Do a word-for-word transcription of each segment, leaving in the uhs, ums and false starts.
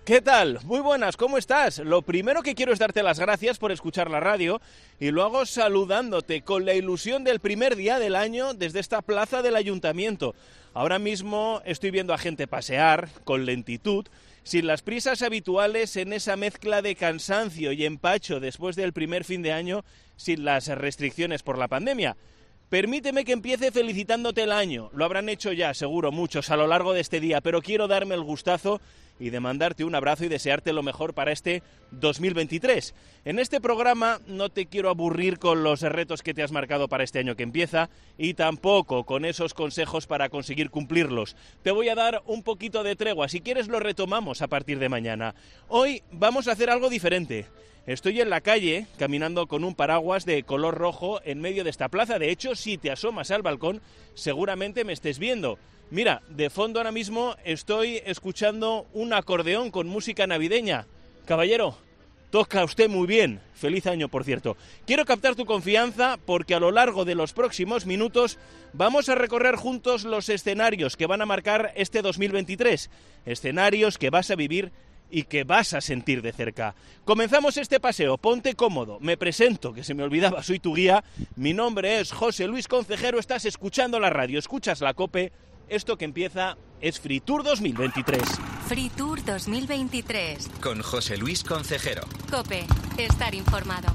¿Qué tal? Muy buenas, ¿cómo estás? Lo primero que quiero es darte las gracias por escuchar la radio y lo hago saludándote con la ilusión del primer día del año desde esta plaza del Ayuntamiento. Ahora mismo estoy viendo a gente pasear con lentitud, sin las prisas habituales, en esa mezcla de cansancio y empacho después del primer fin de año, sin las restricciones por la pandemia. Permíteme que empiece felicitándote el año. Lo habrán hecho ya, seguro, muchos a lo largo de este día, pero quiero darme el gustazo y de mandarte un abrazo y desearte lo mejor para este dos mil veintitrés. En este programa no te quiero aburrir con los retos que te has marcado para este año que empieza y tampoco con esos consejos para conseguir cumplirlos. Te voy a dar un poquito de tregua, si quieres lo retomamos a partir de mañana. Hoy vamos a hacer algo diferente. Estoy en la calle, caminando con un paraguas de color rojo en medio de esta plaza. De hecho, si te asomas al balcón, seguramente me estés viendo. Mira, de fondo ahora mismo estoy escuchando un acordeón con música navideña. Caballero, toca usted muy bien. Feliz año, por cierto. Quiero captar tu confianza porque a lo largo de los próximos minutos vamos a recorrer juntos los escenarios que van a marcar este dos mil veintitrés. Escenarios que vas a vivir y que vas a sentir de cerca. Comenzamos este paseo, ponte cómodo, me presento, que se me olvidaba, soy tu guía, mi nombre es José Luis Concejero, estás escuchando la radio, escuchas la COPE, esto que empieza es Fritur dos mil veintitrés. Fritur dos mil veintitrés. Con José Luis Concejero. COPE, estar informado.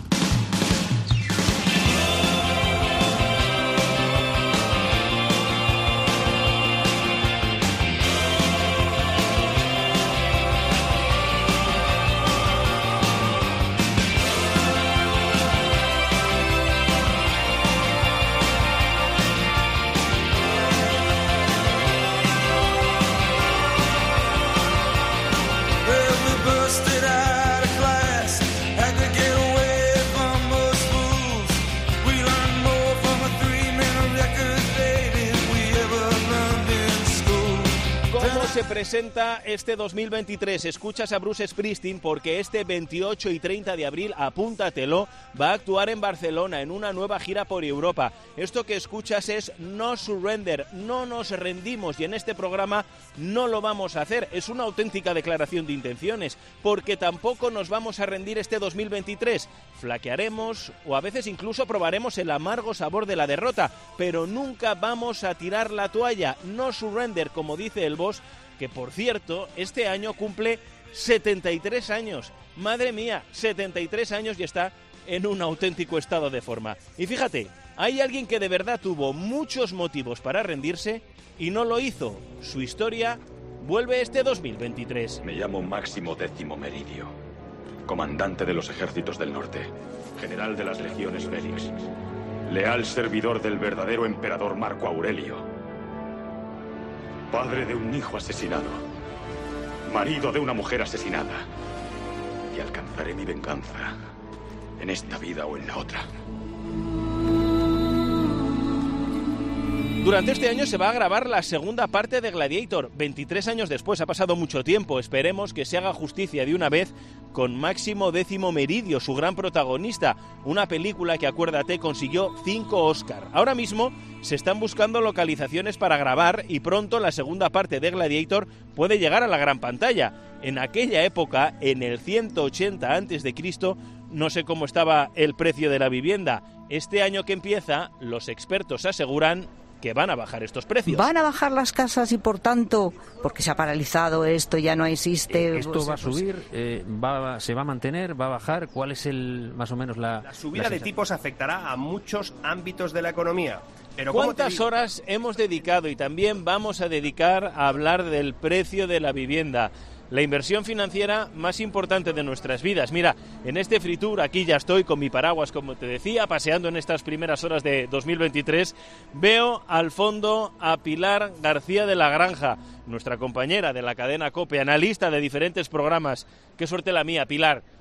Se presenta este dos mil veintitrés. Escuchas a Bruce Springsteen porque este veintiocho y treinta de abril, apúntatelo, va a actuar en Barcelona en una nueva gira por Europa. Esto que escuchas es No Surrender, no nos rendimos, y en este programa no lo vamos a hacer. Es una auténtica declaración de intenciones, porque tampoco nos vamos a rendir este dos mil veintitrés. Flaquearemos o a veces incluso probaremos el amargo sabor de la derrota, pero nunca vamos a tirar la toalla. No surrender, como dice el boss, que por cierto, este año cumple setenta y tres años. Madre mía, setenta y tres años y está en un auténtico estado de forma. Y fíjate, hay alguien que de verdad tuvo muchos motivos para rendirse y no lo hizo. Su historia vuelve este dos mil veintitrés. Me llamo Máximo Décimo Meridio, comandante de los ejércitos del norte, general de las legiones Félix, leal servidor del verdadero emperador Marco Aurelio, padre de un hijo asesinado, marido de una mujer asesinada, y alcanzaré mi venganza en esta vida o en la otra. Durante este año se va a grabar la segunda parte de Gladiator, veintitrés años después, ha pasado mucho tiempo, esperemos que se haga justicia de una vez con Máximo Décimo Meridio, su gran protagonista, una película que, acuérdate, consiguió cinco Oscar. Ahora mismo se están buscando localizaciones para grabar y pronto la segunda parte de Gladiator puede llegar a la gran pantalla. En aquella época, en el ciento ochenta antes de Cristo, no sé cómo estaba el precio de la vivienda. Este año que empieza, los expertos aseguran que van a bajar estos precios. Van a bajar las casas y, por tanto, porque se ha paralizado esto, ya no existe... Eh, ¿Esto pues, va a subir? Pues, eh, va, ¿Se va a mantener? ¿Va a bajar? ¿Cuál es el más o menos la... La subida la de tipos afectará a muchos ámbitos de la economía. Pero ¿cuántas horas hemos dedicado y también vamos a dedicar a hablar del precio de la vivienda? La inversión financiera más importante de nuestras vidas. Mira, en este Fritur, aquí ya estoy con mi paraguas, como te decía, paseando en estas primeras horas de dos mil veintitrés. Veo al fondo a Pilar García de la Granja, nuestra compañera de la cadena COPE, analista de diferentes programas. Qué suerte la mía, Pilar.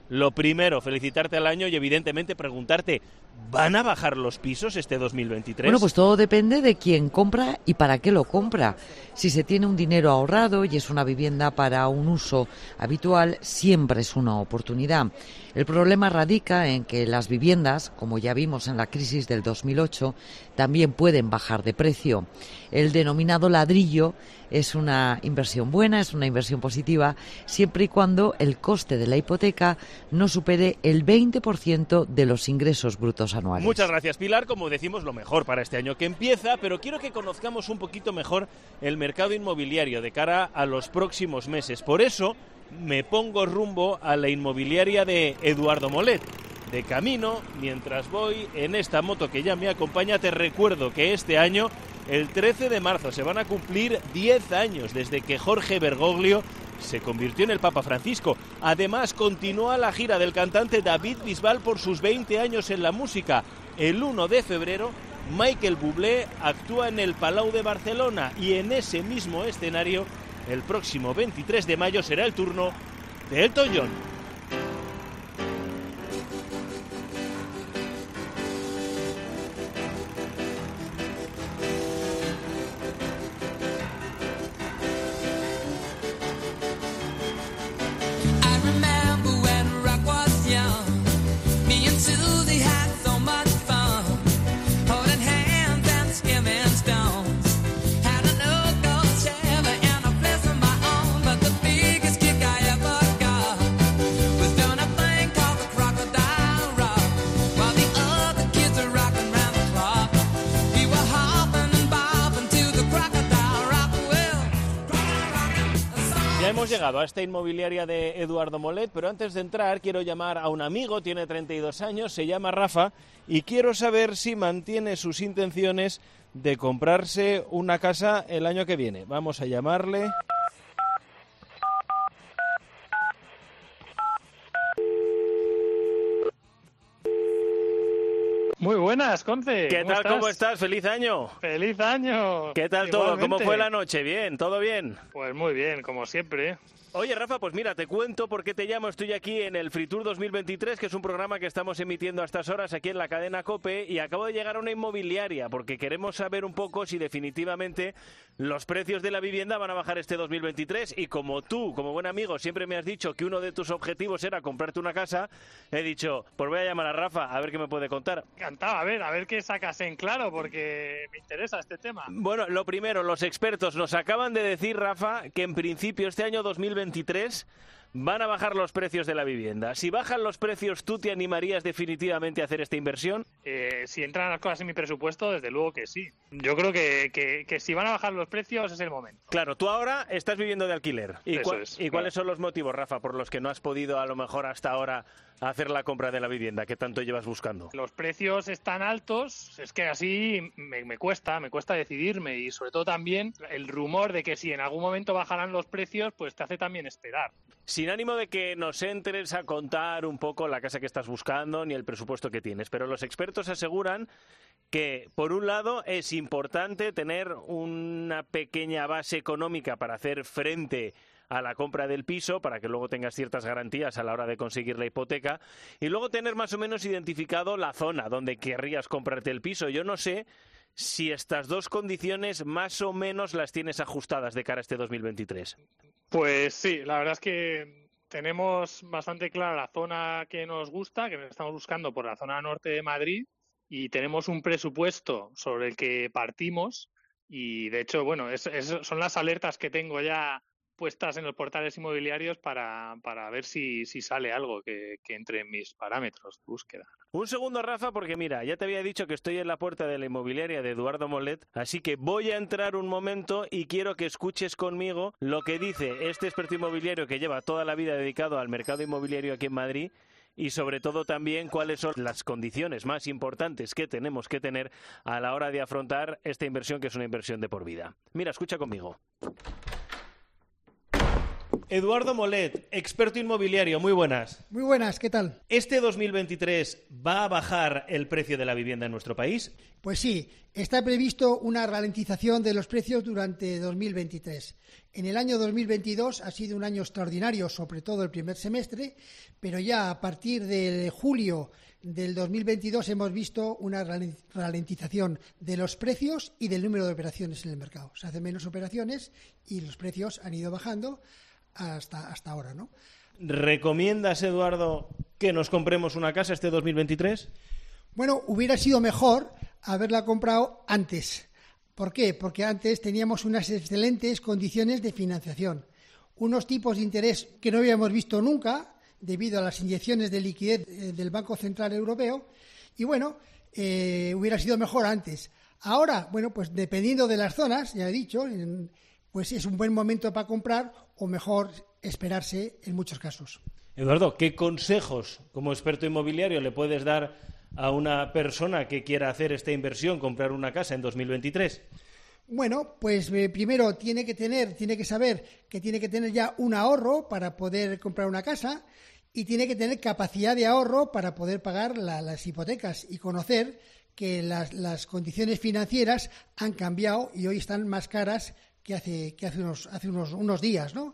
lo primero, felicitarte al año y evidentemente preguntarte, ¿van a bajar los pisos este dos mil veintitrés? Bueno, pues todo depende de quién compra y para qué lo compra. Si se tiene un dinero ahorrado y es una vivienda para un uso habitual, siempre es una oportunidad. El problema radica en que las viviendas, como ya vimos en la crisis del dos mil ocho, también pueden bajar de precio. El denominado ladrillo es una inversión buena, es una inversión positiva, siempre y cuando el coste de la hipoteca no supere el veinte por ciento de los ingresos brutos anuales. Muchas gracias, Pilar. Como decimos, lo mejor para este año que empieza, pero quiero que conozcamos un poquito mejor el mercado inmobiliario de cara a los próximos meses. Por eso me pongo rumbo a la inmobiliaria de Eduardo Molet. De camino, mientras voy en esta moto que ya me acompaña, te recuerdo que este año, el trece de marzo, se van a cumplir diez años desde que Jorge Bergoglio se convirtió en el Papa Francisco. Además, continúa la gira del cantante David Bisbal por sus veinte años en la música. El uno de febrero, Michael Bublé actúa en el Palau de Barcelona y en ese mismo escenario, el próximo veintitrés de mayo, será el turno de Elton John. Hemos llegado a esta inmobiliaria de Eduardo Molet, pero antes de entrar quiero llamar a un amigo, tiene treinta y dos años, se llama Rafa, y quiero saber si mantiene sus intenciones de comprarse una casa el año que viene. Vamos a llamarle. Muy buenas, Conce. ¿Qué ¿Cómo tal? estás? ¿Cómo estás? ¡Feliz año! ¡Feliz año! ¿Qué tal todo? ¿Cómo fue la noche? ¿Bien? ¿Todo bien? Pues muy bien, como siempre. Oye, Rafa, pues mira, te cuento por qué te llamo. Estoy aquí en el Fritur dos mil veintitrés, que es un programa que estamos emitiendo a estas horas aquí en la cadena COPE, y acabo de llegar a una inmobiliaria porque queremos saber un poco si definitivamente los precios de la vivienda van a bajar este dos mil veintitrés, y como tú, como buen amigo, siempre me has dicho que uno de tus objetivos era comprarte una casa, he dicho, pues voy a llamar a Rafa a ver qué me puede contar. Encantado, a ver, a ver qué sacas en claro, porque me interesa este tema. Bueno, lo primero, los expertos nos acaban de decir, Rafa, que en principio este año dos mil veintitrés van a bajar los precios de la vivienda. Si bajan los precios, ¿tú te animarías definitivamente a hacer esta inversión? Eh, si entran las cosas en mi presupuesto, desde luego que sí. Yo creo que, que, que si van a bajar los precios es el momento. Claro, tú ahora estás viviendo de alquiler. ¿Y, Eso cu- es, ¿y claro. cuáles son los motivos, Rafa, por los que no has podido a lo mejor hasta ahora hacer la compra de la vivienda que tanto llevas buscando? Los precios están altos, es que así me, me cuesta, me cuesta decidirme, y sobre todo también el rumor de que si en algún momento bajarán los precios, pues te hace también esperar. Sin ánimo de que nos entres a contar un poco la casa que estás buscando ni el presupuesto que tienes, pero los expertos aseguran que, por un lado, es importante tener una pequeña base económica para hacer frente a la compra del piso, para que luego tengas ciertas garantías a la hora de conseguir la hipoteca, y luego tener más o menos identificado la zona donde querrías comprarte el piso. Yo no sé si estas dos condiciones más o menos las tienes ajustadas de cara a este dos mil veintitrés. Pues sí, la verdad es que tenemos bastante clara la zona que nos gusta, que estamos buscando por la zona norte de Madrid, y tenemos un presupuesto sobre el que partimos, y de hecho, bueno, es, es, son las alertas que tengo ya puestas en los portales inmobiliarios para, para ver si, si sale algo que, que entre en mis parámetros de búsqueda. Un segundo, Rafa, porque mira, ya te había dicho que estoy en la puerta de la inmobiliaria de Eduardo Molet, así que voy a entrar un momento y quiero que escuches conmigo lo que dice este experto inmobiliario que lleva toda la vida dedicado al mercado inmobiliario aquí en Madrid, y sobre todo también cuáles son las condiciones más importantes que tenemos que tener a la hora de afrontar esta inversión, que es una inversión de por vida. Mira, escucha conmigo. Eduardo Molet, experto inmobiliario, muy buenas. Muy buenas, ¿qué tal? ¿Este dos mil veintitrés va a bajar el precio de la vivienda en nuestro país? Pues sí, está previsto una ralentización de los precios durante dos mil veintitrés. En el año dos mil veintidós ha sido un año extraordinario, sobre todo el primer semestre, pero ya a partir de julio del dos mil veintidós hemos visto una ralentización de los precios y del número de operaciones en el mercado. Se hacen menos operaciones y los precios han ido bajando hasta, hasta ahora, ¿no? ¿Recomiendas, Eduardo, que nos compremos una casa este dos mil veintitrés? Bueno, hubiera sido mejor haberla comprado antes. ¿Por qué? Porque antes teníamos unas excelentes condiciones de financiación, unos tipos de interés que no habíamos visto nunca debido a las inyecciones de liquidez del Banco Central Europeo y bueno, eh, hubiera sido mejor antes. Ahora, bueno, pues dependiendo de las zonas, ya he dicho, en, pues es un buen momento para comprar o mejor esperarse en muchos casos. Eduardo, ¿qué consejos como experto inmobiliario le puedes dar a una persona que quiera hacer esta inversión, comprar una casa en dos mil veintitrés? Bueno, pues eh, primero tiene que tener, tiene que saber que tiene que tener ya un ahorro para poder comprar una casa y tiene que tener capacidad de ahorro para poder pagar la, las hipotecas y conocer que las, las condiciones financieras han cambiado y hoy están más caras que hace, que hace, unos, hace unos, unos días, ¿no?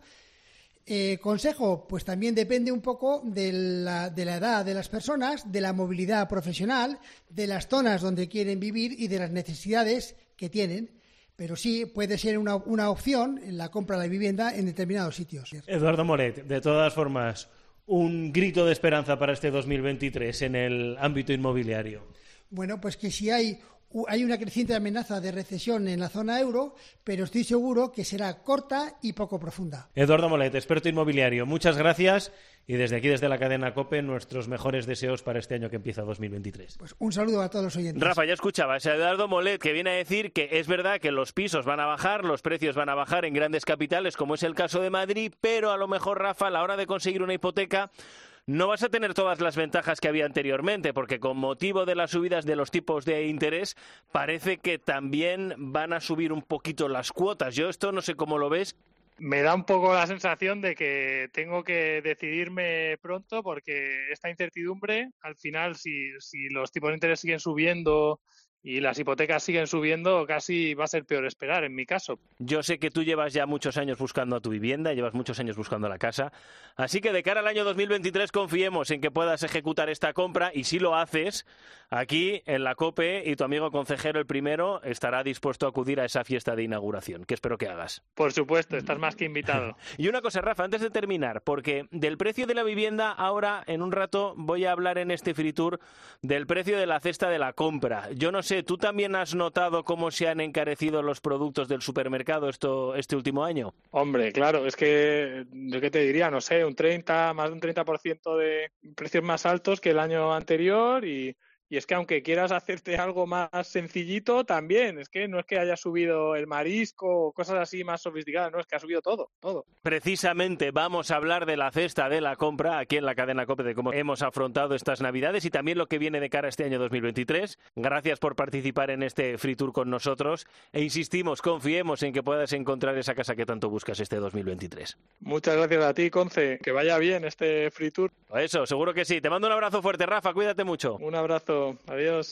Eh, consejo, pues también depende un poco de la, de la edad de las personas, de la movilidad profesional, de las zonas donde quieren vivir y de las necesidades que tienen. Pero sí puede ser una, una opción en la compra de la vivienda en determinados sitios. Eduardo Molet, de todas formas, un grito de esperanza para este dos mil veintitrés en el ámbito inmobiliario. Bueno, pues que si hay... Hay una creciente amenaza de recesión en la zona euro, pero estoy seguro que será corta y poco profunda. Eduardo Molet, experto inmobiliario, muchas gracias y desde aquí, desde la cadena COPE, nuestros mejores deseos para este año que empieza dos mil veintitrés. Pues un saludo a todos los oyentes. Rafa, ya escuchabas a Eduardo Molet, que viene a decir que es verdad que los pisos van a bajar, los precios van a bajar en grandes capitales, como es el caso de Madrid, pero a lo mejor, Rafa, a la hora de conseguir una hipoteca no vas a tener todas las ventajas que había anteriormente, porque con motivo de las subidas de los tipos de interés parece que también van a subir un poquito las cuotas. Yo esto no sé cómo lo ves. Me da un poco la sensación de que tengo que decidirme pronto porque esta incertidumbre, al final, si, si los tipos de interés siguen subiendo y las hipotecas siguen subiendo, casi va a ser peor esperar, en mi caso. Yo sé que tú llevas ya muchos años buscando a tu vivienda, llevas muchos años buscando la casa, así que de cara al año dos mil veintitrés confiemos en que puedas ejecutar esta compra y si lo haces, aquí en la COPE y tu amigo consejero, el primero, estará dispuesto a acudir a esa fiesta de inauguración, que espero que hagas. Por supuesto, estás más que invitado. Y una cosa, Rafa, antes de terminar, porque del precio de la vivienda, ahora en un rato voy a hablar en este Free Tour del precio de la cesta de la compra. Yo no sé, ¿tú también has notado cómo se han encarecido los productos del supermercado esto, este último año? Hombre, claro, es que, ¿yo qué te diría? No sé, un treinta, más de un treinta por ciento de precios más altos que el año anterior y... Y es que aunque quieras hacerte algo más sencillito, también, es que no es que haya subido el marisco o cosas así más sofisticadas, no, es que ha subido todo, todo. Precisamente vamos a hablar de la cesta de la compra aquí en la cadena COPE, de cómo hemos afrontado estas Navidades y también lo que viene de cara a este año dos mil veintitrés. Gracias por participar en este Free Tour con nosotros e insistimos, confiemos en que puedas encontrar esa casa que tanto buscas este dos mil veintitrés. Muchas gracias a ti, Conce, que vaya bien este Free Tour. Eso, seguro que sí. Te mando un abrazo fuerte, Rafa, cuídate mucho. Un abrazo. Adiós.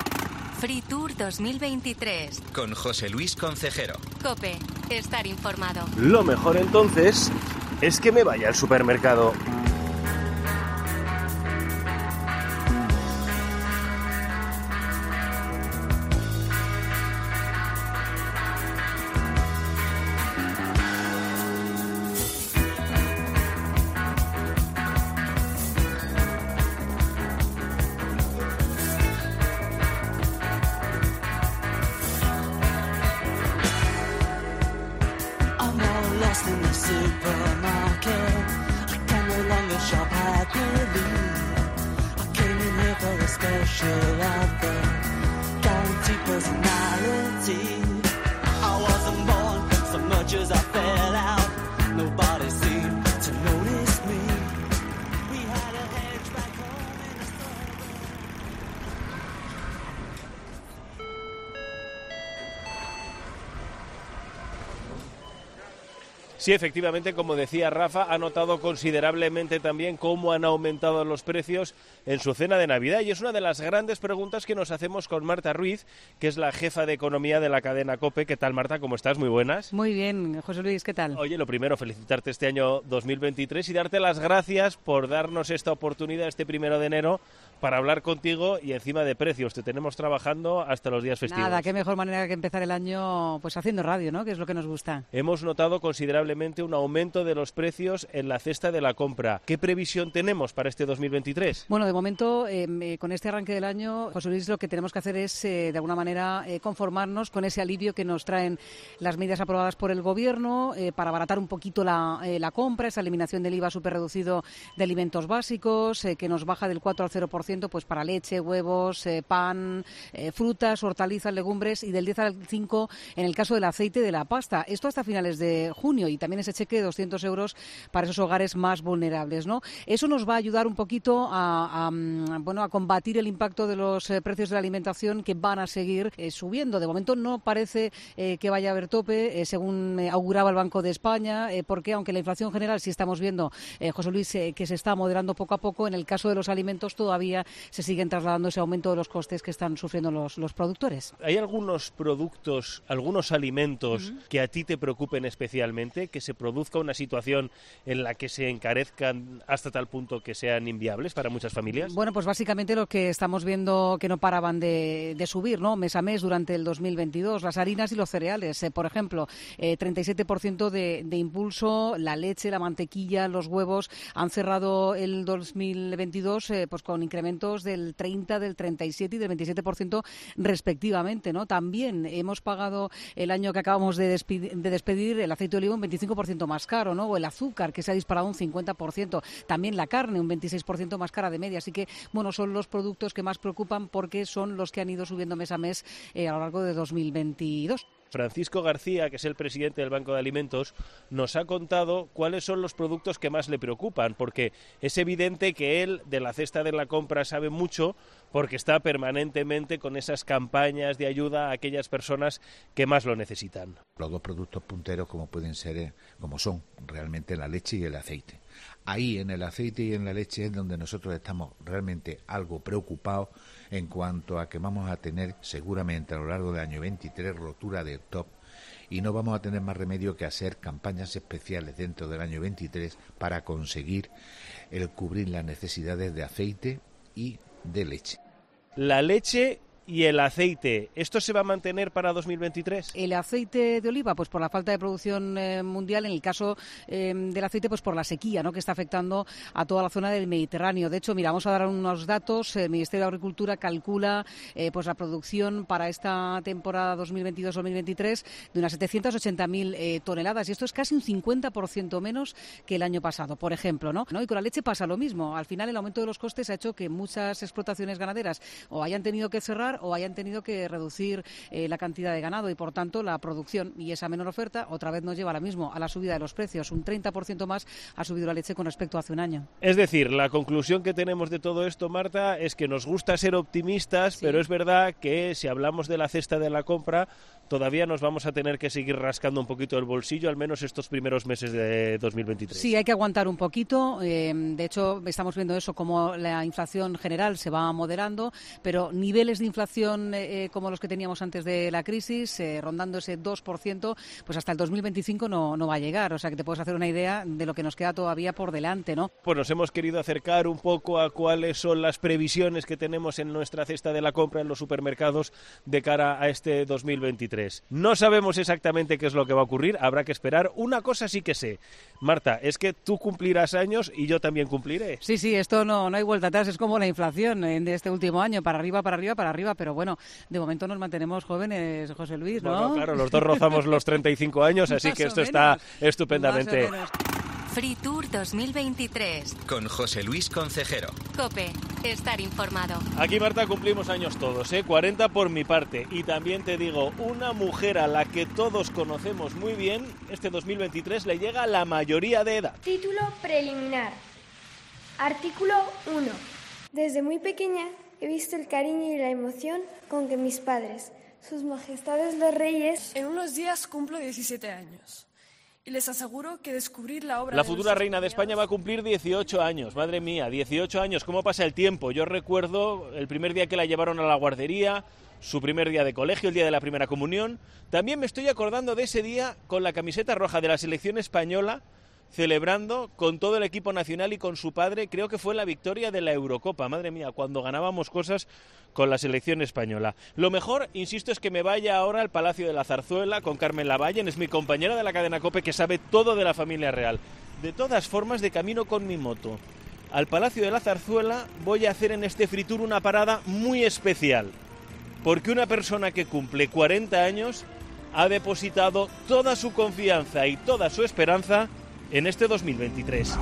Free Tour dos mil veintitrés. Con José Luis Concejero. COPE. Estar informado. Lo mejor entonces es que me vaya al supermercado. Sí, efectivamente, como decía Rafa, ha notado considerablemente también cómo han aumentado los precios en su cena de Navidad, y es una de las grandes preguntas que nos hacemos con Marta Ruiz, que es la jefa de economía de la cadena COPE. ¿Qué tal, Marta? ¿Cómo estás? Muy buenas. Muy bien, José Luis, ¿qué tal? Oye, lo primero, felicitarte este año dos mil veintitrés y darte las gracias por darnos esta oportunidad este primero de enero para hablar contigo y encima de precios. Te tenemos trabajando hasta los días festivos. Nada, qué mejor manera que empezar el año pues haciendo radio, ¿no? Que es lo que nos gusta. Hemos notado considerablemente un aumento de los precios en la cesta de la compra. ¿Qué previsión tenemos para este dos mil veintitrés? Bueno, de momento, eh, con este arranque del año, José Luis, lo que tenemos que hacer es, eh, de alguna manera, eh, conformarnos con ese alivio que nos traen las medidas aprobadas por el Gobierno eh, para abaratar un poquito la, eh, la compra, esa eliminación del I V A súper reducido de alimentos básicos, eh, que nos baja del cuatro al cero por ciento pues para leche, huevos, eh, pan, eh, frutas, hortalizas, legumbres, y del diez al cinco por ciento en el caso del aceite y de la pasta. Esto hasta finales de junio, y también ese cheque de doscientos euros para esos hogares más vulnerables, ¿no? Eso nos va a ayudar un poquito a, a, bueno, a combatir el impacto de los eh, precios de la alimentación, que van a seguir eh, subiendo. De momento no parece eh, que vaya a haber tope, eh, según eh, auguraba el Banco de España, eh, porque aunque la inflación general sí estamos viendo, eh, José Luis, eh, que se está moderando poco a poco, en el caso de los alimentos todavía se siguen trasladando ese aumento de los costes que están sufriendo los, los productores. ¿Hay algunos productos, algunos alimentos uh-huh. que a ti te preocupen especialmente, que se produzca una situación en la que se encarezcan hasta tal punto que sean inviables para muchas familias? Bueno, pues básicamente lo que estamos viendo que no paraban de, de subir, ¿no? Mes a mes durante el dos mil veintidós, las harinas y los cereales, eh, por ejemplo, eh, treinta y siete por ciento de, de impulso, la leche, la mantequilla, los huevos han cerrado el dos mil veintidós eh, pues con incrementos del treinta, del treinta y siete y del veintisiete por ciento respectivamente, ¿no? También hemos pagado el año que acabamos de, despedir, de despedir el aceite de oliva un veinticinco por ciento más caro, ¿no? O el azúcar, que se ha disparado un cincuenta por ciento. También la carne un veintiséis por ciento más cara de media. Así que, bueno, son los productos que más preocupan porque son los que han ido subiendo mes a mes eh, a lo largo de dos mil veintidós. Francisco García, que es el presidente del Banco de Alimentos, nos ha contado cuáles son los productos que más le preocupan, porque es evidente que él de la cesta de la compra sabe mucho, porque está permanentemente con esas campañas de ayuda a aquellas personas que más lo necesitan. Los dos productos punteros como pueden ser, como son realmente la leche y el aceite. Ahí en el aceite y en la leche es donde nosotros estamos realmente algo preocupados en cuanto a que vamos a tener seguramente a lo largo del año veintitrés rotura del top, y no vamos a tener más remedio que hacer campañas especiales dentro del año veintitrés para conseguir el cubrir las necesidades de aceite y de leche. La leche y el aceite, ¿esto se va a mantener para dos mil veintitrés? El aceite de oliva, pues por la falta de producción eh, mundial, en el caso eh, del aceite, pues por la sequía, ¿no?, que está afectando a toda la zona del Mediterráneo. De hecho, mira, vamos a dar unos datos. El Ministerio de Agricultura calcula eh, pues la producción para esta temporada dos mil veintidós dos mil veintitrés de unas setecientas ochenta mil eh, toneladas, y esto es casi un cincuenta por ciento menos que el año pasado, por ejemplo, ¿no? ¿no? Y con la leche pasa lo mismo. Al final, el aumento de los costes ha hecho que muchas explotaciones ganaderas o hayan tenido que cerrar o hayan tenido que reducir eh, la cantidad de ganado, y por tanto la producción, y esa menor oferta otra vez nos lleva ahora mismo a la subida de los precios. Un treinta por ciento más ha subido la leche con respecto a hace un año. Es decir, la conclusión que tenemos de todo esto, Marta, es que nos gusta ser optimistas, sí. Pero es verdad que si hablamos de la cesta de la compra, todavía nos vamos a tener que seguir rascando un poquito el bolsillo, al menos estos primeros meses de dos mil veintitrés. Sí, hay que aguantar un poquito. Eh, de hecho, estamos viendo eso, como la inflación general se va moderando, pero niveles de inflación eh, como los que teníamos antes de la crisis, eh, rondando ese dos por ciento, pues hasta el dos mil veinticinco no, no va a llegar. O sea, que te puedes hacer una idea de lo que nos queda todavía por delante, ¿no? Pues nos hemos querido acercar un poco a cuáles son las previsiones que tenemos en nuestra cesta de la compra en los supermercados de cara a este dos mil veintitrés. No sabemos exactamente qué es lo que va a ocurrir, habrá que esperar. Una cosa sí que sé, Marta, es que tú cumplirás años y yo también cumpliré. Sí, sí, esto no, no hay vuelta atrás, es como la inflación de este último año, para arriba, para arriba, para arriba, pero bueno, de momento nos mantenemos jóvenes, José Luis, ¿no? Bueno, claro, los dos rozamos los treinta y cinco años, así que esto está estupendamente. Fritur dos mil veintitrés. Con José Luis Concejero. COPE. Estar informado. Aquí, Marta, cumplimos años todos, ¿eh? cuarenta por mi parte. Y también te digo, una mujer a la que todos conocemos muy bien, este dos mil veintitrés le llega a la mayoría de edad. Título preliminar. Artículo uno. Desde muy pequeña he visto el cariño y la emoción con que mis padres, sus majestades los reyes... En unos días cumplo diecisiete años. y les aseguro que descubrir la obra... La de futura nuestros reina de España va a cumplir dieciocho años, madre mía, dieciocho años, ¿cómo pasa el tiempo? Yo recuerdo el primer día que la llevaron a la guardería, su primer día de colegio, el día de la primera comunión. También me estoy acordando de ese día con la camiseta roja de la selección española, celebrando con todo el equipo nacional y con su padre, creo que fue la victoria de la Eurocopa, madre mía, cuando ganábamos cosas con la selección española. Lo mejor, insisto, es que me vaya ahora al Palacio de la Zarzuela con Carmen Lavallen, es mi compañera de la cadena COPE que sabe todo de la familia real. De todas formas, de camino con mi moto al Palacio de la Zarzuela, voy a hacer en este Fritur una parada muy especial, porque una persona que cumple cuarenta años ha depositado toda su confianza y toda su esperanza en este dos mil veintitrés.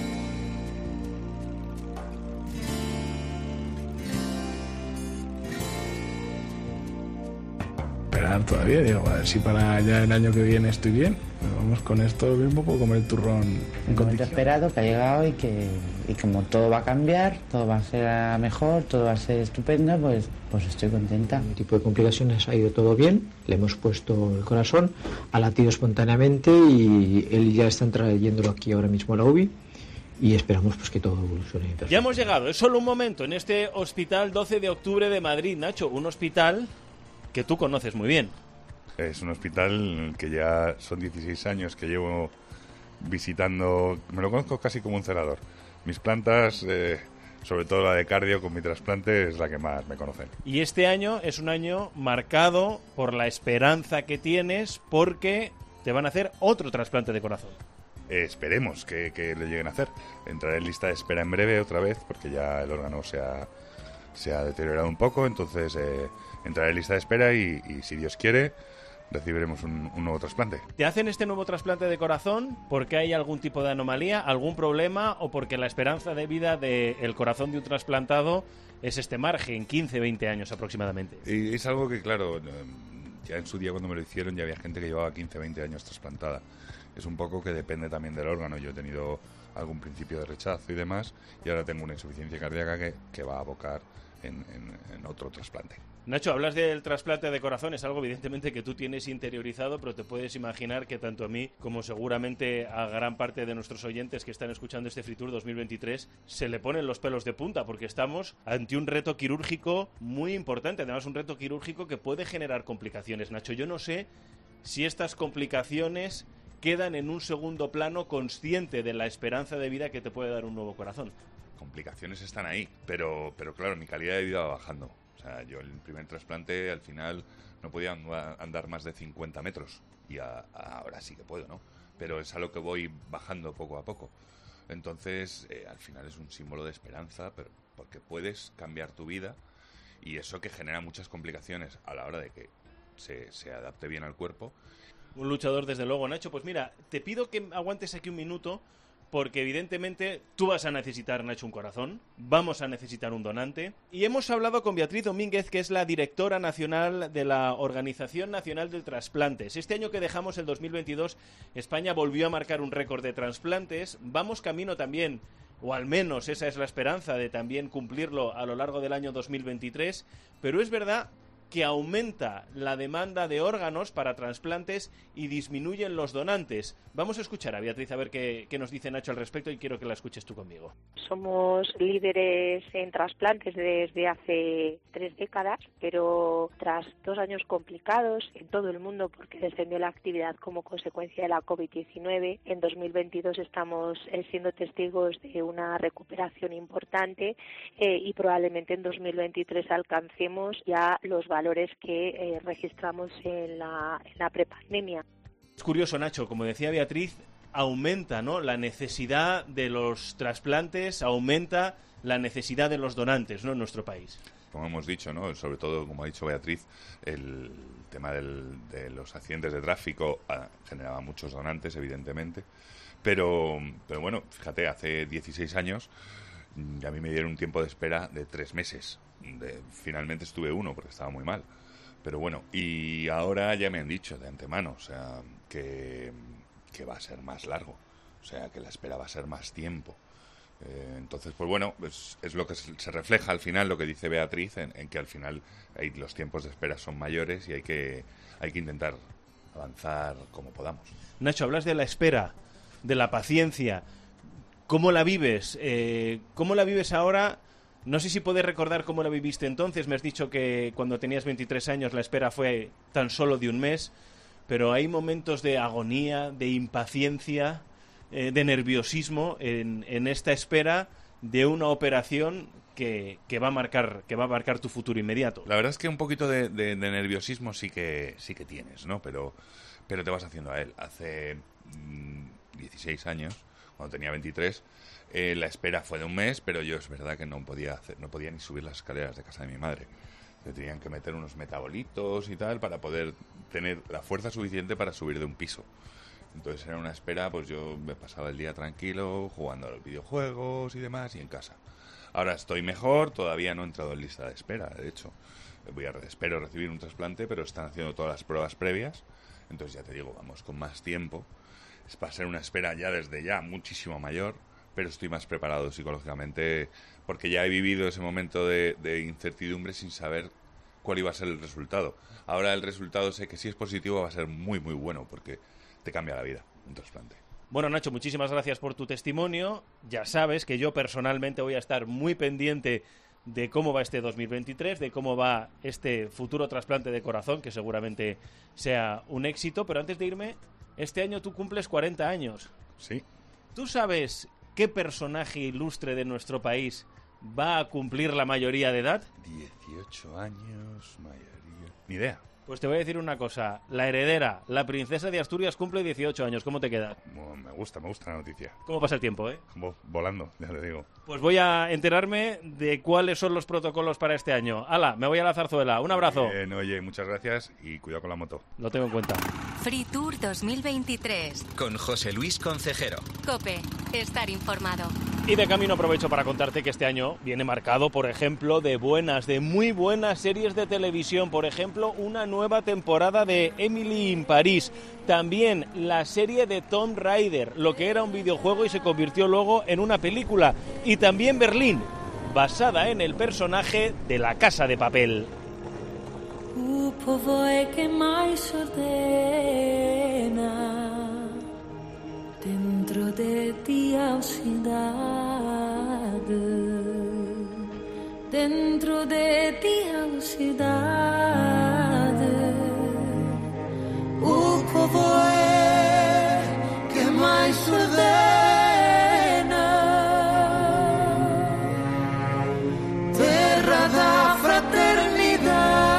Esperar todavía, digo, a ver si para ya el año que viene estoy bien. Pero vamos, con esto lo mismo puedo comer el turrón. Un momento esperado que ha llegado y que y como todo va a cambiar, todo va a ser a mejor, todo va a ser estupendo, pues, pues estoy contenta. El tipo de complicaciones ha ido todo bien, le hemos puesto el corazón, ha latido espontáneamente y él ya está trayéndolo aquí ahora mismo a la U B I y esperamos pues que todo evolucione. Ya hemos llegado, es solo un momento, en este Hospital doce de octubre de Madrid, Nacho, un hospital que tú conoces muy bien. Es un hospital que ya son dieciséis años que llevo visitando, me lo conozco casi como un celador. Mis plantas, eh, sobre todo la de cardio con mi trasplante, es la que más me conocen. Y este año es un año marcado por la esperanza que tienes porque te van a hacer otro trasplante de corazón. Eh, esperemos que, que le lleguen a hacer. Entraré en lista de espera en breve otra vez porque ya el órgano se ha, se ha deteriorado un poco, entonces eh, entraré en lista de espera y, y si Dios quiere recibiremos un, un nuevo trasplante. ¿Te hacen este nuevo trasplante de corazón porque hay algún tipo de anomalía, algún problema o porque la esperanza de vida del corazón de un trasplantado es este margen, quince, veinte años aproximadamente? Y es algo que, claro, ya en su día cuando me lo hicieron ya había gente que llevaba quince, veinte años trasplantada. Es un poco que depende también del órgano. Yo he tenido algún principio de rechazo y demás y ahora tengo una insuficiencia cardíaca que, que va a abocar en, en, en otro trasplante. Nacho, hablas del trasplante de corazón, es algo evidentemente que tú tienes interiorizado, pero te puedes imaginar que tanto a mí como seguramente a gran parte de nuestros oyentes que están escuchando este Fritur dos mil veintitrés se le ponen los pelos de punta porque estamos ante un reto quirúrgico muy importante, además un reto quirúrgico que puede generar complicaciones. Nacho, yo no sé si estas complicaciones quedan en un segundo plano consciente de la esperanza de vida que te puede dar un nuevo corazón. Complicaciones están ahí, pero, pero claro, mi calidad de vida va bajando. O sea, yo el primer trasplante al final no podía andar más de cincuenta metros y a, a ahora sí que puedo, ¿no? Pero es a lo que voy bajando poco a poco. Entonces, eh, al final es un símbolo de esperanza, pero porque puedes cambiar tu vida y eso que genera muchas complicaciones a la hora de que se, se adapte bien al cuerpo. Un luchador, desde luego, Nacho. Pues mira, te pido que aguantes aquí un minuto porque evidentemente tú vas a necesitar, Nacho, un corazón, vamos a necesitar un donante. Y hemos hablado con Beatriz Domínguez, que es la directora nacional de la Organización Nacional del Trasplantes. Este año que dejamos, el dos mil veintidós, España volvió a marcar un récord de trasplantes. Vamos camino también, o al menos esa es la esperanza, de también cumplirlo a lo largo del año dos mil veintitrés. Pero es verdad que aumenta la demanda de órganos para trasplantes y disminuyen los donantes. Vamos a escuchar a Beatriz a ver qué, qué nos dice Nacho al respecto y quiero que la escuches tú conmigo. Somos líderes en trasplantes desde hace tres décadas, pero tras dos años complicados en todo el mundo porque descendió la actividad como consecuencia de la covid diecinueve, en dos mil veintidós estamos eh, siendo testigos de una recuperación importante eh, y probablemente en dos mil veintitrés alcancemos ya los valores que eh, registramos en la, en la prepandemia. Es curioso, Nacho, como decía Beatriz, aumenta, ¿no?, la necesidad de los trasplantes, aumenta la necesidad de los donantes, ¿no?, en nuestro país. Como hemos dicho, ¿no?, sobre todo, como ha dicho Beatriz, el tema del, de los accidentes de tráfico ah, generaba muchos donantes, evidentemente, pero, pero bueno, fíjate, hace dieciséis años a mí me dieron un tiempo de espera de tres meses. De, finalmente estuve uno porque estaba muy mal. Pero bueno, y ahora ya me han dicho de antemano, o sea, que, que va a ser más largo. O sea, que la espera va a ser más tiempo. Eh, entonces, pues bueno, es, es lo que se refleja al final, lo que dice Beatriz, en, en que al final hay, los tiempos de espera son mayores y hay que, hay que intentar avanzar como podamos. Nacho, hablas de la espera, de la paciencia. ¿Cómo la vives? Eh, ¿Cómo la vives ahora? No sé si puedes recordar cómo la viviste entonces. Me has dicho que cuando tenías veintitrés años la espera fue tan solo de un mes, pero hay momentos de agonía, de impaciencia, eh, de nerviosismo en, en esta espera de una operación que, que va a marcar que va a marcar tu futuro inmediato. La verdad es que un poquito de, de, de nerviosismo sí que sí que tienes, ¿no? Pero pero te vas haciendo a él. Hace mmm, dieciséis años, cuando tenía veintitrés, eh, la espera fue de un mes, pero yo es verdad que no podía hacer, no podía ni subir las escaleras de casa de mi madre. Me tenían que meter unos metabolitos y tal para poder tener la fuerza suficiente para subir de un piso. Entonces era una espera, pues yo me pasaba el día tranquilo jugando a los videojuegos y demás y en casa. Ahora estoy mejor, todavía no he entrado en lista de espera, de hecho. Voy a, espero recibir un trasplante, pero están haciendo todas las pruebas previas. Entonces ya te digo, vamos con más tiempo. Es para ser una espera ya desde ya muchísimo mayor, pero estoy más preparado psicológicamente porque ya he vivido ese momento de, de incertidumbre sin saber cuál iba a ser el resultado. Ahora el resultado sé que si es positivo va a ser muy muy bueno porque te cambia la vida un trasplante. Bueno, Nacho, muchísimas gracias por tu testimonio. Ya sabes que yo personalmente voy a estar muy pendiente de cómo va este dos mil veintitrés, de cómo va este futuro trasplante de corazón, que seguramente sea un éxito. Pero antes de irme, este año tú cumples cuarenta años. Sí. ¿Tú sabes qué personaje ilustre de nuestro país va a cumplir la mayoría de edad? dieciocho años, mayoría... Ni idea. Pues te voy a decir una cosa. La heredera, la princesa de Asturias, cumple dieciocho años. ¿Cómo te queda? Bueno, me gusta, me gusta la noticia. ¿Cómo pasa el tiempo, eh? Volando, ya te digo. Pues voy a enterarme de cuáles son los protocolos para este año. ¡Hala! Me voy a la zarzuela. Un abrazo. Eh, no, oye, muchas gracias y cuidado con la moto. Lo tengo en cuenta. Free Tour dos mil veintitrés. Con José Luis Concejero. COPE. Estar informado. Y de camino aprovecho para contarte que este año viene marcado, por ejemplo, de buenas, de muy buenas series de televisión. Por ejemplo, una nueva temporada de Emily in Paris. También la serie de Tomb Raider, lo que era un videojuego y se convirtió luego en una película. Y también Berlín, basada en el personaje de La Casa de Papel. O povo é que mais ordena dentro de ti a cidade, dentro de ti a cidade. O povo é que mais ordena terra da fraternidade.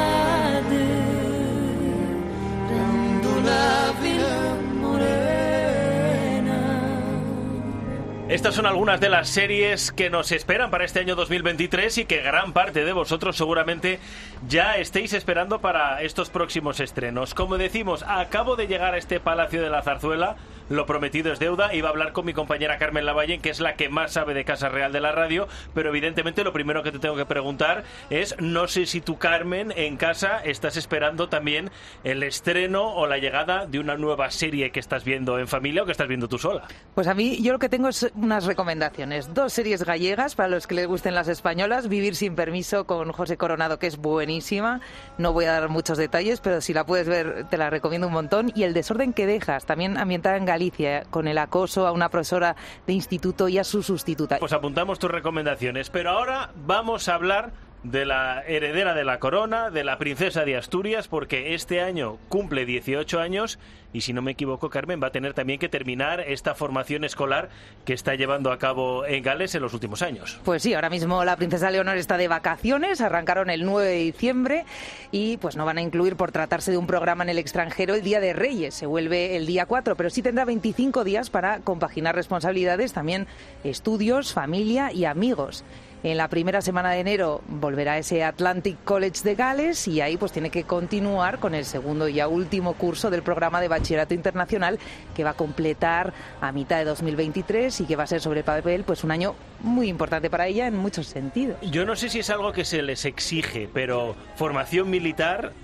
Estas son algunas de las series que nos esperan para este año dos mil veintitrés y que gran parte de vosotros seguramente ya estéis esperando para estos próximos estrenos. Como decimos, acabo de llegar a este Palacio de la Zarzuela, lo prometido es deuda. Iba a hablar con mi compañera Carmen Lavalle, que es la que más sabe de Casa Real de la radio, pero evidentemente lo primero que te tengo que preguntar es, no sé si tú, Carmen, en casa estás esperando también el estreno o la llegada de una nueva serie que estás viendo en familia o que estás viendo tú sola. Pues a mí, yo lo que tengo es unas recomendaciones. Dos series gallegas para los que les gusten las españolas. Vivir sin permiso con José Coronado, que es buenísima. No voy a dar muchos detalles, pero si la puedes ver te la recomiendo un montón. Y El desorden que dejas, también ambientada en Galicia, con el acoso a una profesora de instituto y a su sustituta. Pues apuntamos tus recomendaciones, pero ahora vamos a hablar de la heredera de la corona, de la princesa de Asturias, porque este año cumple dieciocho años y, si no me equivoco, Carmen, va a tener también que terminar esta formación escolar que está llevando a cabo en Gales en los últimos años. Pues sí, ahora mismo la princesa Leonor está de vacaciones, arrancaron el nueve de diciembre y pues no van a incluir, por tratarse de un programa en el extranjero, el Día de Reyes, se vuelve el día cuatro, pero sí tendrá veinticinco días para compaginar responsabilidades, también estudios, familia y amigos. En la primera semana de enero volverá ese Atlantic College de Gales y ahí pues tiene que continuar con el segundo y ya último curso del programa de Bachillerato Internacional, que va a completar a mitad de dos mil veintitrés y que va a ser, sobre el papel, pues un año muy importante para ella en muchos sentidos. Yo no sé si es algo que se les exige, pero formación militar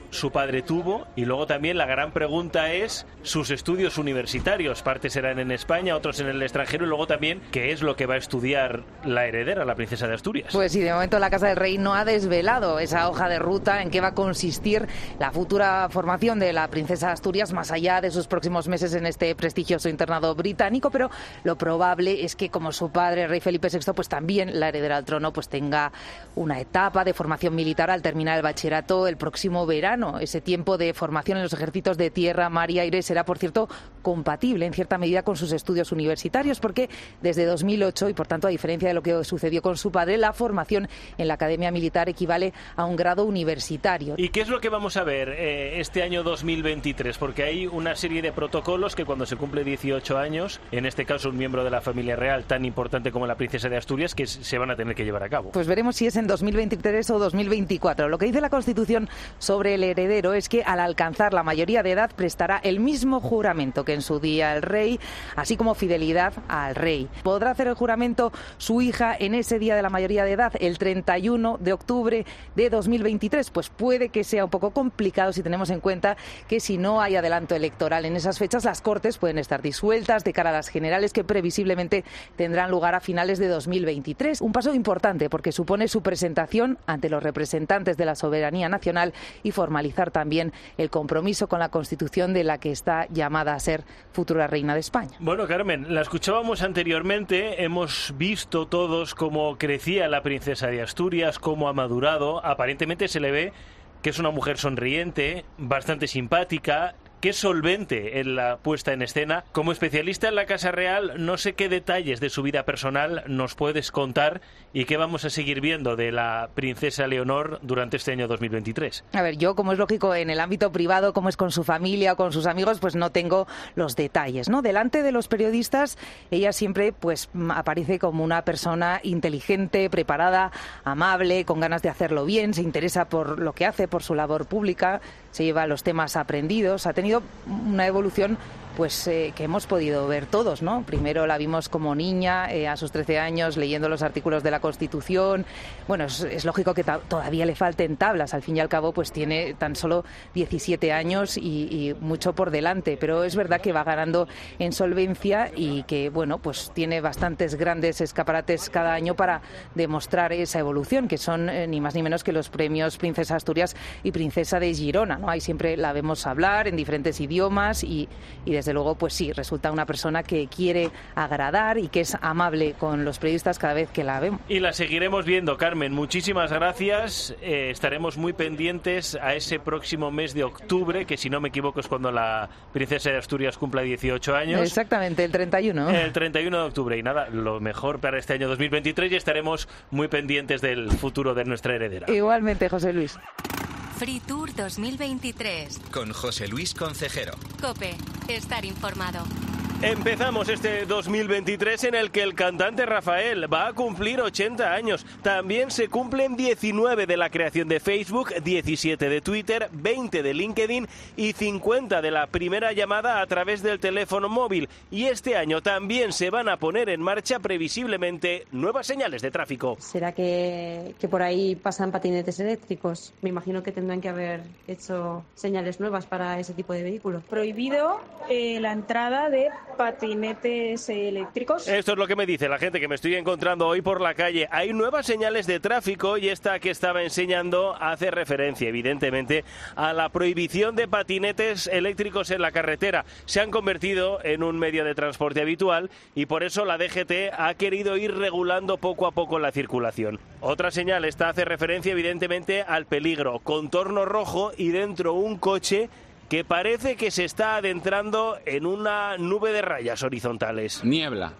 su padre tuvo, y luego también la gran pregunta es sus estudios universitarios. Partes serán en España, otros en el extranjero, y luego también qué es lo que va a estudiar la heredera, la princesa de Asturias. Pues sí, de momento la Casa del Rey no ha desvelado esa hoja de ruta en qué va a consistir la futura formación de la princesa de Asturias, más allá de sus próximos meses en este prestigioso internado británico, pero lo probable es que, como su padre, el rey Felipe sexto, pues también la heredera al trono pues tenga una etapa de formación militar al terminar el bachillerato el próximo verano. Ese tiempo de formación en los ejércitos de tierra, mar y aire será, por cierto, compatible en cierta medida con sus estudios universitarios, porque desde dos mil ocho, y por tanto a diferencia de lo que sucedió con su padre, la formación en la Academia Militar equivale a un grado universitario. ¿Y qué es lo que vamos a ver eh, este año dos mil veintitrés? Porque hay una serie de protocolos que cuando se cumple dieciocho años, en este caso un miembro de la familia real tan importante como la princesa de Asturias, que se van a tener que llevar a cabo. Pues veremos si es en dos mil veintitrés o dos mil veinticuatro. Lo que dice la Constitución sobre el heredero es que al alcanzar la mayoría de edad prestará el mismo juramento que en su día el rey, así como fidelidad al rey. ¿Podrá hacer el juramento su hija en ese día de la mayoría de edad, el treinta y uno de octubre de dos mil veintitrés? Pues puede que sea un poco complicado si tenemos en cuenta que si no hay adelanto electoral en esas fechas, las Cortes pueden estar disueltas de cara a las generales que previsiblemente tendrán lugar a finales de dos mil veintitrés. Un paso importante porque supone su presentación ante los representantes de la soberanía nacional y formalizar también el compromiso con la Constitución de la que está llamada a ser futura reina de España. Bueno, Carmen, la escuchábamos anteriormente, hemos visto todos cómo crecía la princesa de Asturias, cómo ha madurado, aparentemente se le ve que es una mujer sonriente, bastante simpática, que es solvente en la puesta en escena. Como especialista en la Casa Real, no sé qué detalles de su vida personal nos puedes contar y qué vamos a seguir viendo de la princesa Leonor durante este año dos mil veintitrés. A ver, yo, como es lógico, en el ámbito privado, como es con su familia o con sus amigos, pues no tengo los detalles, ¿no? Delante de los periodistas, ella siempre pues aparece como una persona inteligente, preparada, amable, con ganas de hacerlo bien, se interesa por lo que hace, por su labor pública, se lleva los temas aprendidos, ha tenido una evolución pues eh, que hemos podido ver todos, ¿no? Primero la vimos como niña, eh, a sus trece años, leyendo los artículos de la Constitución. Bueno, es, es lógico que todavía le falten tablas, al fin y al cabo pues tiene tan solo diecisiete años y, y mucho por delante, pero es verdad que va ganando en solvencia y que, bueno, pues tiene bastantes grandes escaparates cada año para demostrar esa evolución, que son eh, ni más ni menos que los premios Princesa Asturias y Princesa de Girona, ¿no? Ahí siempre la vemos hablar en diferentes idiomas y, y desde luego, pues sí, resulta una persona que quiere agradar y que es amable con los periodistas cada vez que la vemos. Y la seguiremos viendo, Carmen. Muchísimas gracias. Eh, estaremos muy pendientes a ese próximo mes de octubre, que si no me equivoco es cuando la princesa de Asturias cumpla dieciocho años. Exactamente, el treinta y uno. El treinta y uno de octubre. Y nada, lo mejor para este año dos mil veintitrés y estaremos muy pendientes del futuro de nuestra heredera. Igualmente, José Luis. Free Tour dos mil veintitrés. Con José Luis Concejero. COPE. Estar informado. Empezamos este dos mil veintitrés en el que el cantante Rafael va a cumplir ochenta años. También se cumplen diecinueve de la creación de Facebook, diecisiete de Twitter, veinte de LinkedIn y cincuenta de la primera llamada a través del teléfono móvil. Y este año también se van a poner en marcha previsiblemente nuevas señales de tráfico. ¿Será que, que por ahí pasan patinetes eléctricos? Me imagino que tendrán que haber hecho señales nuevas para ese tipo de vehículos. Prohibido eh, la entrada de patinetes eléctricos. Esto es lo que me dice la gente que me estoy encontrando hoy por la calle. Hay nuevas señales de tráfico y esta que estaba enseñando hace referencia, evidentemente, a la prohibición de patinetes eléctricos en la carretera. Se han convertido en un medio de transporte habitual y por eso la D G T ha querido ir regulando poco a poco la circulación. Otra señal, esta hace referencia, evidentemente, al peligro. Contorno rojo y dentro un coche que parece que se está adentrando en una nube de rayas horizontales. Niebla.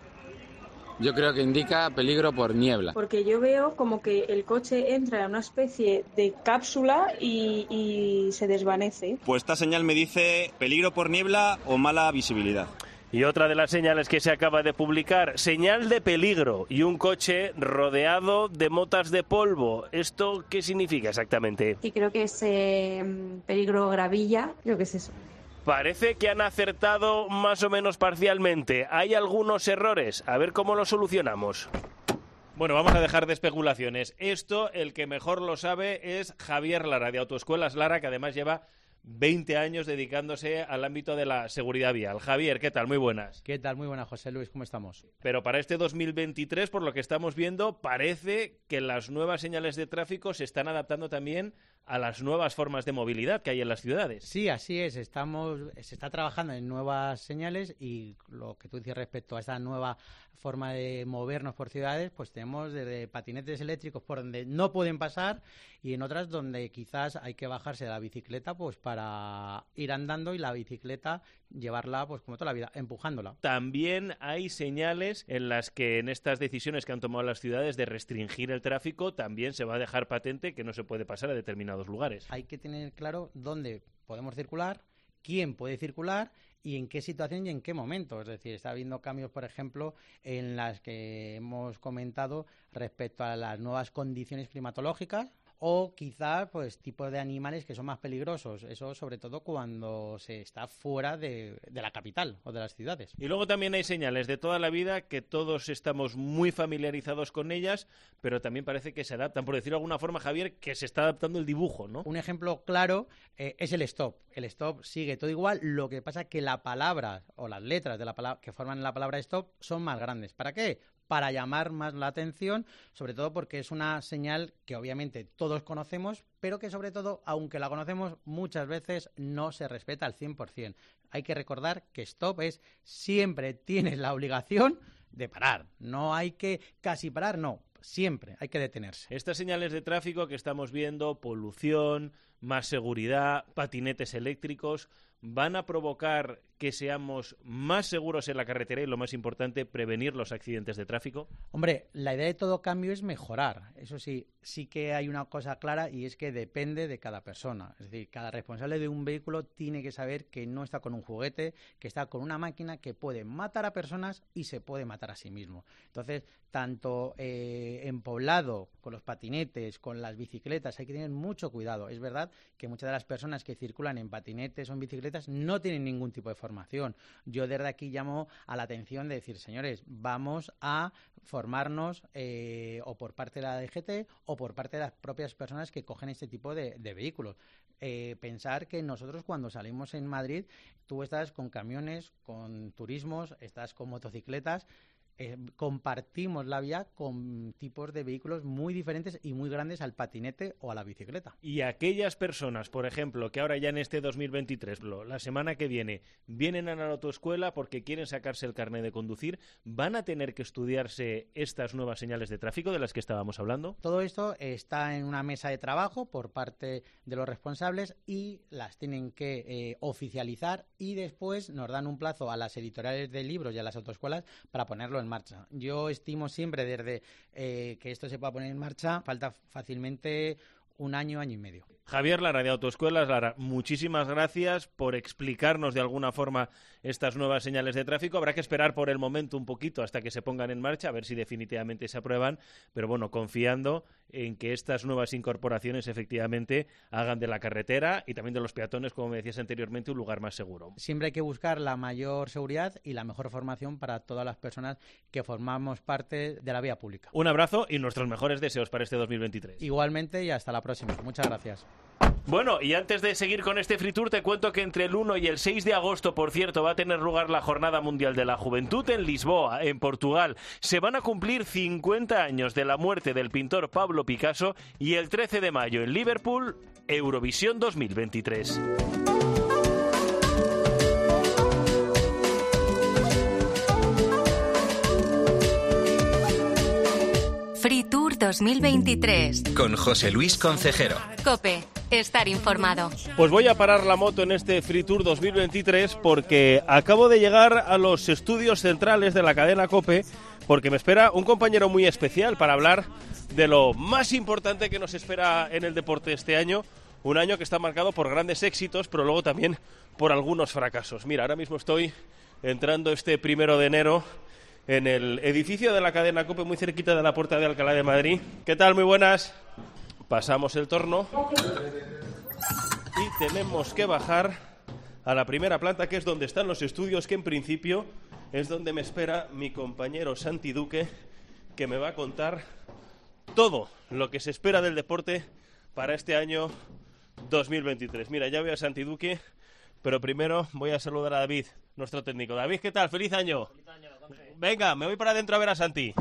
Yo creo que indica peligro por niebla. Porque yo veo como que el coche entra en una especie de cápsula y, y se desvanece. Pues esta señal me dice peligro por niebla o mala visibilidad. Y otra de las señales que se acaba de publicar, señal de peligro y un coche rodeado de motas de polvo. ¿Esto qué significa exactamente? Y creo que es eh, peligro gravilla, creo que es eso. Parece que han acertado más o menos parcialmente. Hay algunos errores. A ver cómo los solucionamos. Bueno, vamos a dejar de especulaciones. Esto, el que mejor lo sabe es Javier Lara, de Autoescuelas Lara, que además lleva veinte años dedicándose al ámbito de la seguridad vial. Javier, ¿qué tal? Muy buenas. ¿Qué tal? Muy buenas, José Luis. ¿Cómo estamos? Pero para este dos mil veintitrés, por lo que estamos viendo, parece que las nuevas señales de tráfico se están adaptando también a las nuevas formas de movilidad que hay en las ciudades. Sí, así es. Estamos, se está trabajando en nuevas señales y lo que tú dices respecto a esta nueva forma de movernos por ciudades, pues tenemos desde patinetes eléctricos por donde no pueden pasar y en otras donde quizás hay que bajarse de la bicicleta pues para ir andando y la bicicleta llevarla pues como toda la vida, empujándola. También hay señales en las que en estas decisiones que han tomado las ciudades de restringir el tráfico también se va a dejar patente que no se puede pasar a determinados lugares. Hay que tener claro dónde podemos circular, quién puede circular y en qué situación y en qué momento. Es decir, está habiendo cambios, por ejemplo, en las que hemos comentado respecto a las nuevas condiciones climatológicas o quizás pues tipos de animales que son más peligrosos. Eso sobre todo cuando se está fuera de, de la capital o de las ciudades. Y luego también hay señales de toda la vida que todos estamos muy familiarizados con ellas, pero también parece que se adaptan. Por decirlo de alguna forma, Javier, que se está adaptando el dibujo, ¿no? Un ejemplo claro eh, es el stop. El stop sigue todo igual, lo que pasa es que la palabra o las letras de la palabra que forman la palabra stop son más grandes. ¿Para qué? Para llamar más la atención, sobre todo porque es una señal que obviamente todos conocemos, pero que sobre todo, aunque la conocemos, muchas veces no se respeta al cien por ciento. Hay que recordar que stop es siempre tienes la obligación de parar. No hay que casi parar, no. Siempre hay que detenerse. Estas señales de tráfico que estamos viendo, polución, más seguridad, patinetes eléctricos, van a provocar que seamos más seguros en la carretera y, lo más importante, prevenir los accidentes de tráfico. Hombre, la idea de todo cambio es mejorar. Eso sí, sí que hay una cosa clara y es que depende de cada persona. Es decir, cada responsable de un vehículo tiene que saber que no está con un juguete, que está con una máquina que puede matar a personas y se puede matar a sí mismo. Entonces, tanto eh, en poblado, con los patinetes, con las bicicletas, hay que tener mucho cuidado. Es verdad que muchas de las personas que circulan en patinetes o en bicicletas no tienen ningún tipo de formación. Yo desde aquí llamo a la atención de decir, señores, vamos a formarnos eh, o por parte de la D G T o por parte de las propias personas que cogen este tipo de, de vehículos. Eh, pensar que nosotros cuando salimos en Madrid, tú estás con camiones, con turismos, estás con motocicletas, Eh, compartimos la vía con tipos de vehículos muy diferentes y muy grandes al patinete o a la bicicleta. Y aquellas personas, por ejemplo, que ahora ya en este dos mil veintitrés, la semana que viene, vienen a la autoescuela porque quieren sacarse el carnet de conducir, ¿van a tener que estudiarse estas nuevas señales de tráfico de las que estábamos hablando? Todo esto está en una mesa de trabajo por parte de los responsables y las tienen que eh, oficializar y después nos dan un plazo a las editoriales de libros y a las autoescuelas para ponerlo en marcha. Yo estimo siempre desde eh, que esto se pueda poner en marcha, falta fácilmente un año, año y medio. Javier Lara, de Autoescuelas Lara, muchísimas gracias por explicarnos de alguna forma estas nuevas señales de tráfico. Habrá que esperar por el momento un poquito hasta que se pongan en marcha, a ver si definitivamente se aprueban, pero bueno, confiando en que estas nuevas incorporaciones efectivamente hagan de la carretera y también de los peatones, como me decías anteriormente, un lugar más seguro. Siempre hay que buscar la mayor seguridad y la mejor formación para todas las personas que formamos parte de la vía pública. Un abrazo y nuestros mejores deseos para este dos mil veintitrés. Igualmente y hasta la próxima. Muchas gracias. Bueno, y antes de seguir con este Free Tour, te cuento que entre el uno y el seis de agosto, por cierto, va a tener lugar la Jornada Mundial de la Juventud en Lisboa, en Portugal. Se van a cumplir cincuenta años de la muerte del pintor Pablo Picasso y el trece de mayo en Liverpool, Eurovisión dos mil veintitrés. Free Tour dos mil veintitrés. Con José Luis Concejero. COPE. Estar informado. Pues voy a parar la moto en este Free Tour dos mil veintitrés porque acabo de llegar a los estudios centrales de la cadena COPE porque me espera un compañero muy especial para hablar de lo más importante que nos espera en el deporte este año. Un año que está marcado por grandes éxitos, pero luego también por algunos fracasos. Mira, ahora mismo estoy entrando este primero de enero en el edificio de la cadena COPE, muy cerquita de la Puerta de Alcalá de Madrid. ¿Qué tal? Muy buenas. Pasamos el torno y tenemos que bajar a la primera planta, que es donde están los estudios, que en principio es donde me espera mi compañero Santi Duque, que me va a contar todo lo que se espera del deporte para este año dos mil veintitrés. Mira, ya veo a Santi Duque, pero primero voy a saludar a David, nuestro técnico. David, ¿qué tal? ¡Feliz año! ¡Feliz año! Venga, me voy para adentro a ver a Santi.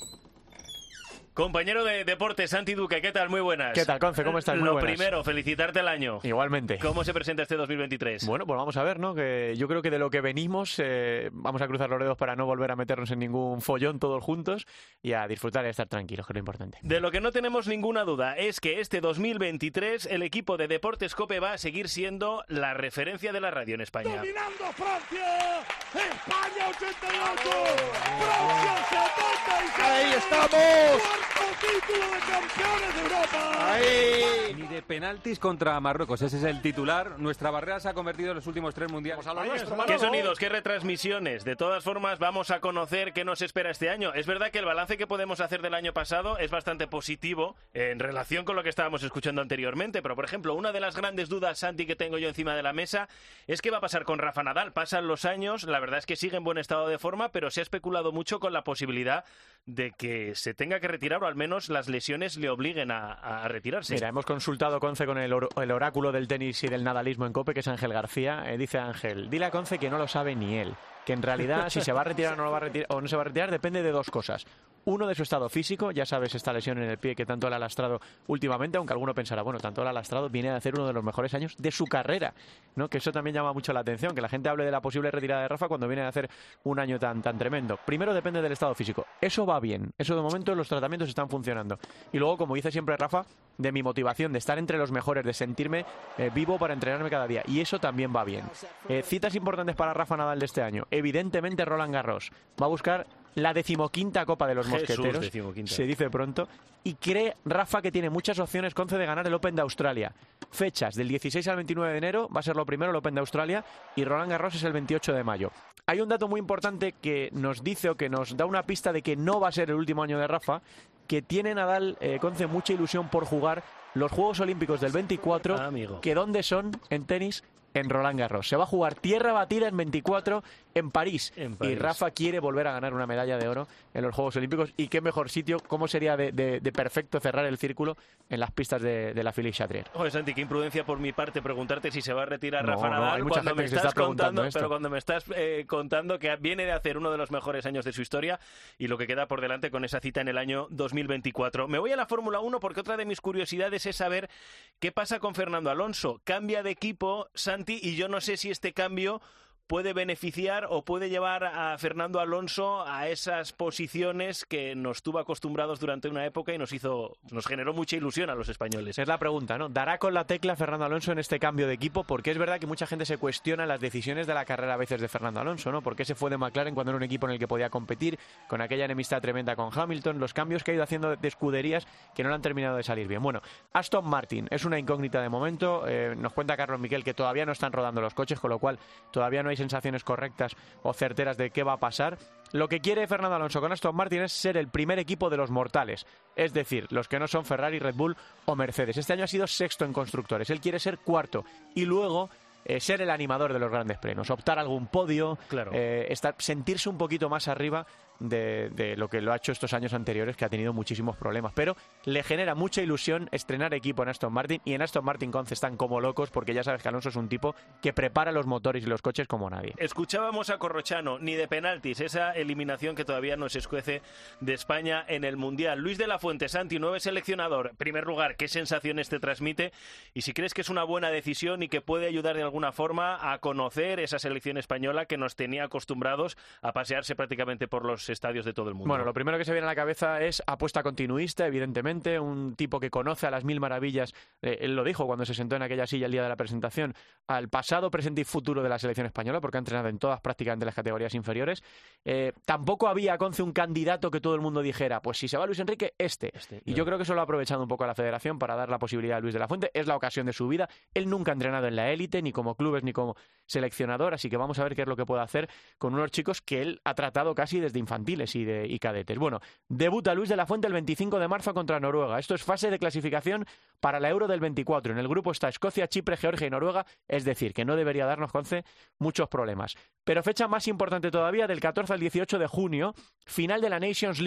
Compañero de deporte, Santi Duque, ¿qué tal? Muy buenas. ¿Qué tal, Conce? ¿Cómo estás? Muy Lo buenas. primero, felicitarte el año. Igualmente. ¿Cómo se presenta este dos mil veintitrés? Bueno, pues vamos a ver, ¿no? Que yo creo que de lo que venimos, eh, vamos a cruzar los dedos para no volver a meternos en ningún follón todos juntos y a disfrutar y a estar tranquilos, que es lo importante. De lo que no tenemos ninguna duda es que este dos mil veintitrés el equipo de Deportes COPE va a seguir siendo la referencia de la radio en España. Dominando Francia, España ochenta y ocho, Francia setenta y seis. Ahí estamos. Cuarto título de campeones de Europa. Ahí. Ni de penaltis contra Marruecos, ese es el titular. Nuestra barrera se ha convertido en los últimos tres mundiales. A lo nuestro, ¿Qué sonidos, qué retransmisiones? De todas formas, vamos a conocer qué nos espera este año. Es verdad que el balance que podemos hacer del año pasado es bastante positivo en relación con lo que estábamos escuchando anteriormente, pero por ejemplo, una de las grandes dudas, Santi, que tengo yo encima de la mesa es qué va a pasar con Rafa Nadal. Pasan los años, la verdad es que sigue en buen estado de forma, pero se ha especulado mucho con la posibilidad de que se tenga que retirar o al menos las lesiones le obliguen a, a retirarse. Mira, hemos consultado, Conce, con el, or el oráculo del tenis y del nadalismo en COPE, que es Ángel García. Eh, dice Ángel, dile a Conce que no lo sabe ni él, que en realidad si se va a retirar o no, lo va a retirar, o no se va a retirar depende de dos cosas. Uno, de su estado físico, ya sabes, esta lesión en el pie que tanto le ha lastrado últimamente, aunque alguno pensará, bueno, tanto le ha lastrado, viene a hacer uno de los mejores años de su carrera, ¿no? Que eso también llama mucho la atención, que la gente hable de la posible retirada de Rafa cuando viene a hacer un año tan, tan tremendo. Primero depende del estado físico, eso va bien, eso de momento los tratamientos están funcionando. Y luego, como dice siempre Rafa, de mi motivación, de estar entre los mejores, de sentirme eh, vivo para entrenarme cada día, y eso también va bien. Eh, citas importantes para Rafa Nadal de este año, evidentemente Roland Garros, va a buscar la decimoquinta Copa de los Mosqueteros, decimoquinta. Se dice pronto, y cree Rafa que tiene muchas opciones, Conce, de ganar el Open de Australia. Fechas del dieciséis al veintinueve de enero, va a ser lo primero el Open de Australia, y Roland Garros es el veintiocho de mayo. Hay un dato muy importante que nos dice o que nos da una pista de que no va a ser el último año de Rafa, que tiene Nadal, eh, Conce, mucha ilusión por jugar los Juegos Olímpicos del veinticuatro, ah, amigo. que ¿dónde son en tenis? En Roland Garros. Se va a jugar tierra batida en veinticuatro en París. en París. Y Rafa quiere volver a ganar una medalla de oro en los Juegos Olímpicos. Y qué mejor sitio, cómo sería de, de, de perfecto cerrar el círculo en las pistas de, de la Philippe Chatrier. Oye, Santi, qué imprudencia por mi parte preguntarte si se va a retirar No, Rafa no, Nadal hay mucha cuando gente me que se estás está preguntando contando, esto. pero cuando me estás eh, contando que viene de hacer uno de los mejores años de su historia y lo que queda por delante con esa cita en el año dos mil veinticuatro. Me voy a la Fórmula uno porque otra de mis curiosidades es saber qué pasa con Fernando Alonso. Cambia de equipo, Santi, y yo no sé si este cambio puede beneficiar o puede llevar a Fernando Alonso a esas posiciones que nos tuvo acostumbrados durante una época y nos hizo, nos generó mucha ilusión a los españoles. Es la pregunta, ¿no? ¿Dará con la tecla Fernando Alonso en este cambio de equipo? Porque es verdad que mucha gente se cuestiona las decisiones de la carrera a veces de Fernando Alonso, ¿no? ¿Por qué se fue de McLaren cuando era un equipo en el que podía competir, con aquella enemistad tremenda con Hamilton? Los cambios que ha ido haciendo de escuderías que no le han terminado de salir bien. Bueno, Aston Martin es una incógnita de momento. Eh, nos cuenta Carlos Miquel que todavía no están rodando los coches, con lo cual todavía no hay sensaciones correctas o certeras de qué va a pasar. Lo que quiere Fernando Alonso con Aston Martin es ser el primer equipo de los mortales, es decir, los que no son Ferrari, Red Bull o Mercedes. Este año ha sido sexto en constructores, él quiere ser cuarto y luego eh, ser el animador de los grandes premios, optar a algún podio, claro. eh, estar, sentirse un poquito más arriba de, de lo que lo ha hecho estos años anteriores, que ha tenido muchísimos problemas, pero le genera mucha ilusión estrenar equipo en Aston Martin, y en Aston Martin Conce están como locos porque ya sabes que Alonso es un tipo que prepara los motores y los coches como nadie. Escuchábamos a Corrochano, ni de penaltis, esa eliminación que todavía nos escuece de España en el Mundial. Luis de la Fuente, Santi, nuevo seleccionador. En primer lugar, ¿qué sensaciones te transmite? Y si crees que es una buena decisión y que puede ayudar de alguna forma a conocer esa selección española que nos tenía acostumbrados a pasearse prácticamente por los estadios de todo el mundo. Bueno, lo primero que se viene a la cabeza es apuesta continuista, evidentemente, un tipo que conoce a las mil maravillas, eh, él lo dijo cuando se sentó en aquella silla el día de la presentación, al pasado, presente y futuro de la selección española, porque ha entrenado en todas prácticamente las categorías inferiores. Eh, tampoco había, Conce, un candidato que todo el mundo dijera, pues si se va Luis Enrique, este. este y claro. Yo creo que eso lo ha aprovechado un poco a la federación para dar la posibilidad a Luis de la Fuente. Es la ocasión de su vida. Él nunca ha entrenado en la élite, ni como clubes, ni como seleccionador, así que vamos a ver qué es lo que puede hacer con unos chicos que él ha tratado casi desde infantiles y, de, y cadetes. Bueno, debuta Luis de la Fuente el veinticinco de marzo contra Noruega. Esto es fase de clasificación para la Euro del veinticuatro. En el grupo está Escocia, Chipre, Georgia y Noruega, es decir, que no debería darnos, Conce, muchos problemas. Pero fecha más importante todavía, del catorce al dieciocho de junio, final de la Nations League.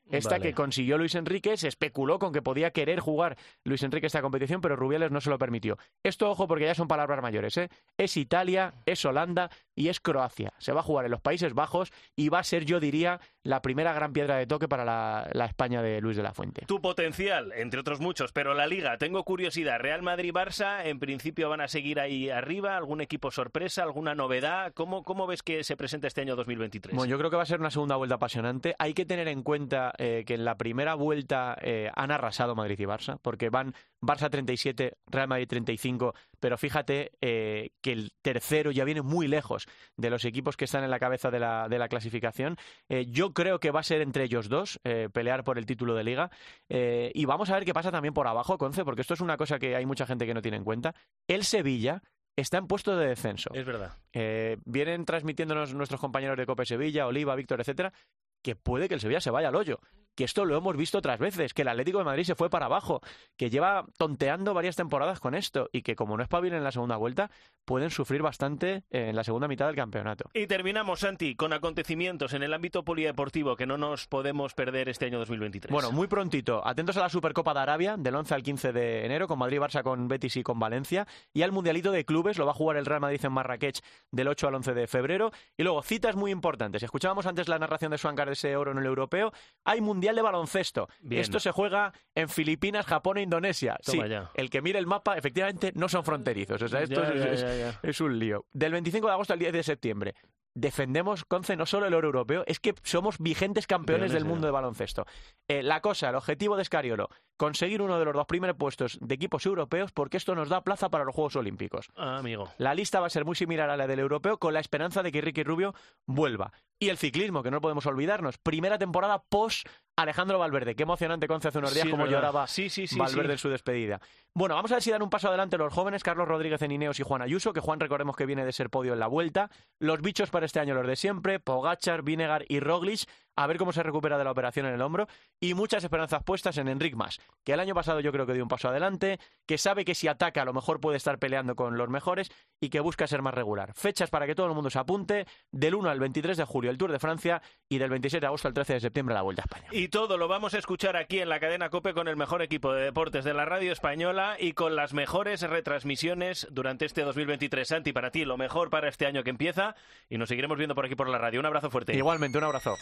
Esta Vale. que consiguió Luis Enrique, se especuló con que podía querer jugar Luis Enrique esta competición, pero Rubiales no se lo permitió. Esto, ojo, porque ya son palabras mayores, ¿eh? Es Italia, es Holanda y es Croacia. Se va a jugar en los Países Bajos y va a ser, yo diría, la primera gran piedra de toque para la, la España de Luis de la Fuente. Tu potencial, entre otros muchos, pero la Liga, tengo curiosidad. Real Madrid-Barça, en principio van a seguir ahí arriba. ¿Algún equipo sorpresa? ¿Alguna novedad? ¿Cómo, cómo ves que se presenta este año dos mil veintitrés? Bueno, yo creo que va a ser una segunda vuelta apasionante. Hay que tener en cuenta eh, que en la primera vuelta eh, han arrasado Madrid y Barça, porque van Barça treinta y siete, Real Madrid treinta y cinco, pero fíjate eh, que el tercero ya viene muy lejos de los equipos que están en la cabeza de la, de la clasificación. Eh, yo creo que va a ser entre ellos dos eh, pelear por el título de Liga, eh, y vamos a ver qué pasa también por abajo, Conce, porque esto es una cosa que hay mucha gente que no tiene en cuenta. El Sevilla está en puesto de descenso. Es verdad. Eh, vienen transmitiéndonos nuestros compañeros de Cope Sevilla, Oliva, Víctor, etcétera, que puede que el Sevilla se vaya al hoyo. Que esto lo hemos visto otras veces, que el Atlético de Madrid se fue para abajo, que lleva tonteando varias temporadas con esto y que como no espabilen en la segunda vuelta, pueden sufrir bastante en la segunda mitad del campeonato. Y terminamos, Santi, con acontecimientos en el ámbito polideportivo que no nos podemos perder este año dos mil veintitrés. Bueno, muy prontito. Atentos a la Supercopa de Arabia, del once al quince de enero, con Madrid, Barça, con Betis y con Valencia. Y al Mundialito de Clubes, lo va a jugar el Real Madrid en Marrakech del ocho al once de febrero. Y luego, citas muy importantes. Escuchábamos antes la narración de Swankar de ese oro en el europeo. Hay Mundial de Baloncesto. Bien. Esto se juega en Filipinas, Japón e Indonesia. Toma sí, ya. El que mire el mapa, efectivamente, no son fronterizos. O sea, esto Ya, es, ya, es- ya, ya. es un lío. Del veinticinco de agosto al diez de septiembre. Defendemos, Conce, no solo el oro europeo, es que somos vigentes campeones Campeones, del mundo ya. de baloncesto. Eh, la cosa, el objetivo de Scariolo, conseguir uno de los dos primeros puestos de equipos europeos, porque esto nos da plaza para los Juegos Olímpicos. Ah, amigo. La lista va a ser muy similar a la del europeo, con la esperanza de que Ricky Rubio vuelva. Y el ciclismo, que no podemos olvidarnos. Primera temporada post Alejandro Valverde. Qué emocionante, Conce, hace unos días Sí, como verdad. lloraba Sí, sí, sí, Valverde sí. en su despedida. Bueno, vamos a ver si dan un paso adelante los jóvenes, Carlos Rodríguez en Ineos y Juan Ayuso, que Juan, recordemos que viene de ser podio en la Vuelta. Los bichos para este año, los de siempre, Pogačar, Vinegar y Roglic, a ver cómo se recupera de la operación en el hombro. Y muchas esperanzas puestas en Enric Mas, que el año pasado yo creo que dio un paso adelante, que sabe que si ataca a lo mejor puede estar peleando con los mejores y que busca ser más regular. Fechas para que todo el mundo se apunte: del uno al veintitrés de julio el Tour de Francia y del veintisiete de agosto al trece de septiembre la Vuelta a España. Y todo lo vamos a escuchar aquí en la cadena COPE con el mejor equipo de deportes de la radio española y con las mejores retransmisiones durante este dos mil veintitrés. Santi, para ti, lo mejor para este año que empieza, y nos seguiremos viendo por aquí por la radio. Un abrazo fuerte. Igualmente, un abrazo.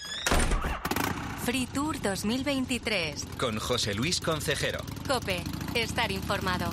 Free Tour dos mil veintitrés. Con José Luis Concejero. COPE. Estar informado.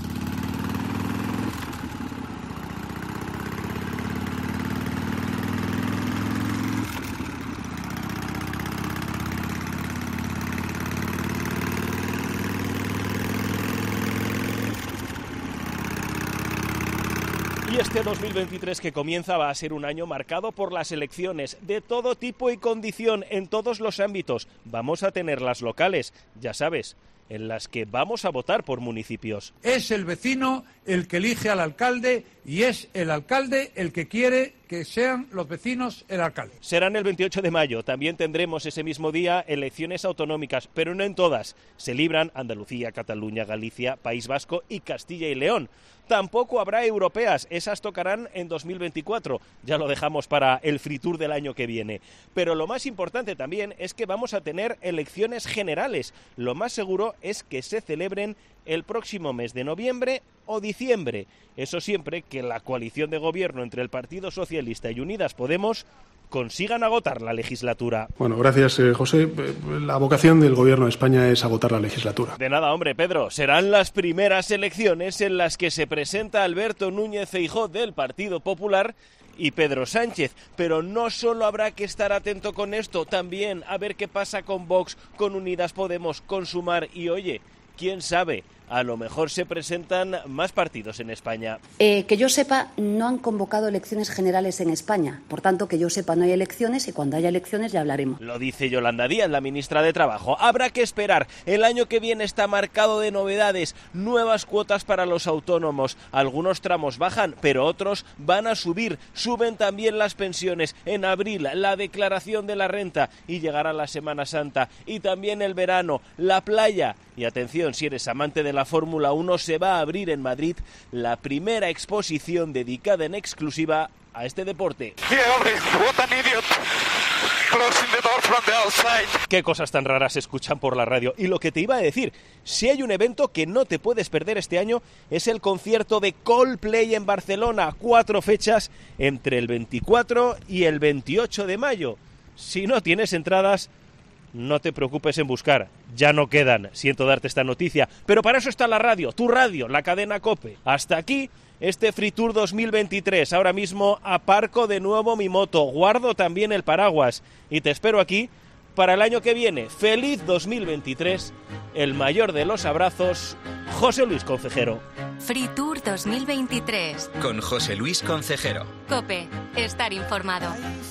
Y este dos mil veintitrés que comienza va a ser un año marcado por las elecciones de todo tipo y condición en todos los ámbitos. Vamos a tener las locales, ya sabes, en las que vamos a votar por municipios. Es el vecino el que elige al alcalde y es el alcalde el que quiere que sean los vecinos el alcalde. Serán el veintiocho de mayo. También tendremos ese mismo día elecciones autonómicas, pero no en todas. Se libran Andalucía, Cataluña, Galicia, País Vasco y Castilla y León. Tampoco habrá europeas, esas tocarán en dos mil veinticuatro. Ya lo dejamos para el Free Tour del año que viene. Pero lo más importante también es que vamos a tener elecciones generales. Lo más seguro es que se celebren el próximo mes de noviembre o diciembre. Eso siempre que la coalición de gobierno entre el Partido Socialista y Unidas Podemos consigan agotar la legislatura. Bueno, gracias, eh, José. Eh, La vocación del Gobierno de España es agotar la legislatura. De nada, hombre, Pedro. Serán las primeras elecciones en las que se presenta Alberto Núñez Feijóo del Partido Popular y Pedro Sánchez. Pero no solo habrá que estar atento con esto, también a ver qué pasa con Vox, con Unidas Podemos, con Sumar y, oye, quién sabe, a lo mejor se presentan más partidos en España. Eh, que yo sepa, no han convocado elecciones generales en España. Por tanto, que yo sepa, no hay elecciones y cuando haya elecciones ya hablaremos. Lo dice Yolanda Díaz, la ministra de Trabajo. Habrá que esperar. El año que viene está marcado de novedades, nuevas cuotas para los autónomos. Algunos tramos bajan, pero otros van a subir. Suben también las pensiones. En abril, la declaración de la renta y llegará la Semana Santa. Y también el verano, la playa. Y atención, si eres amante de la Fórmula uno, se va a abrir en Madrid la primera exposición dedicada en exclusiva a este deporte. Yeah, what an idiot. Closing the door from the outside. Qué cosas tan raras se escuchan por la radio. Y lo que te iba a decir, si hay un evento que no te puedes perder este año, es el concierto de Coldplay en Barcelona. Cuatro fechas entre el veinticuatro y el veintiocho de mayo. Si no tienes entradas, no te preocupes en buscar. Ya no quedan. Siento darte esta noticia. Pero para eso está la radio, tu radio, la cadena COPE. Hasta aquí este Fritur dos mil veintitrés. Ahora mismo aparco de nuevo mi moto, guardo también el paraguas y te espero aquí para el año que viene. ¡Feliz dos mil veintitrés! El mayor de los abrazos, José Luis Concejero. Fritur dos mil veintitrés. Con José Luis Concejero. COPE. Estar informado.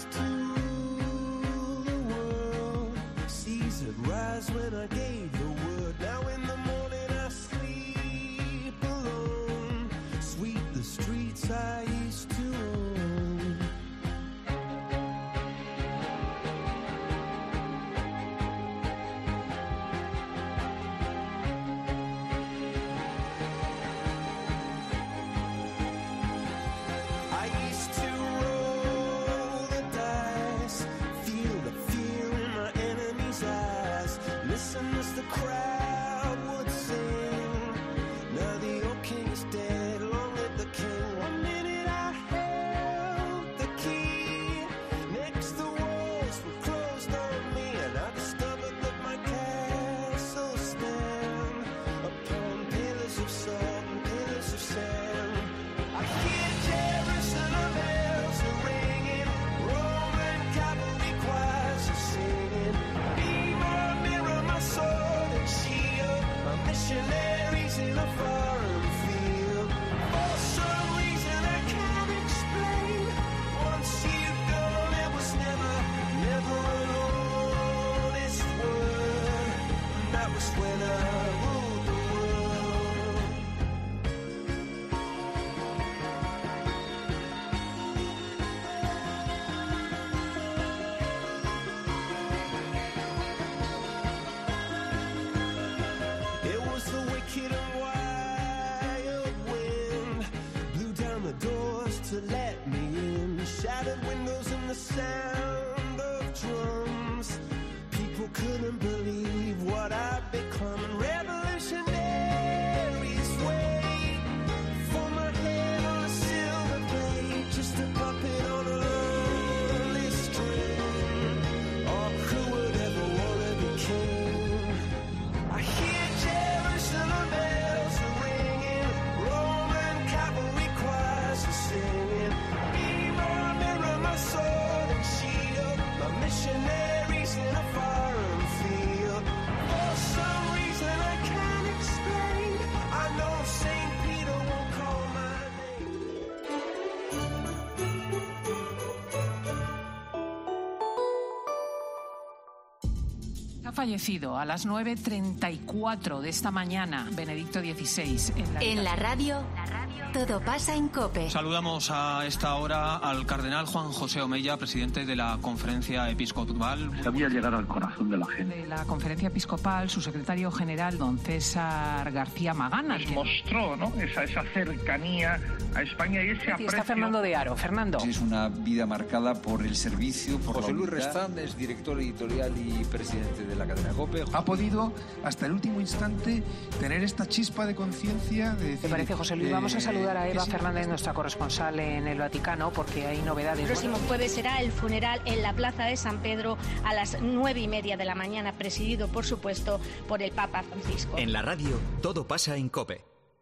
Ha fallecido a las nueve treinta y cuatro de esta mañana Benedicto dieciséis. En la, en la radio, todo pasa en COPE. Saludamos a esta hora al cardenal Juan José Omeya, presidente de la Conferencia Episcopal. Sabía llegar al corazón de la gente. De la Conferencia Episcopal, su secretario general, don César García Magana. Nos mostró, ¿no?, esa, esa cercanía a España y ese aprecio. Está Fernando de Aro. Fernando. Es una vida marcada por el servicio, por José la Luis Restán es director editorial y presidente de la cadena COPE. Ha podido hasta el último instante tener esta chispa de conciencia de decir... ¿Te parece, José Luis? Eh, Vamos a saludar a Eva Fernández, nuestra corresponsal en el Vaticano, porque hay novedades. El próximo bueno. jueves será el funeral en la Plaza de San Pedro a las nueve y media de la mañana, presidido, por supuesto, por el Papa Francisco. En la radio, todo pasa en COPE.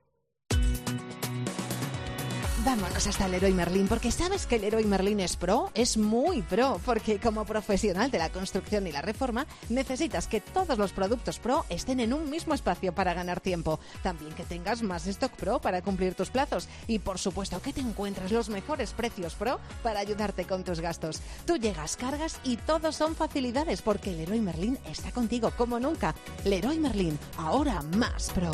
Vámonos hasta Leroy Merlin, porque ¿sabes que Leroy Merlin es pro? Es muy pro, porque como profesional de la construcción y la reforma, necesitas que todos los productos pro estén en un mismo espacio para ganar tiempo. También que tengas más stock pro para cumplir tus plazos. Y por supuesto que te encuentres los mejores precios pro para ayudarte con tus gastos. Tú llegas, cargas y todos son facilidades, porque Leroy Merlin está contigo como nunca. Leroy Merlin, ahora más pro.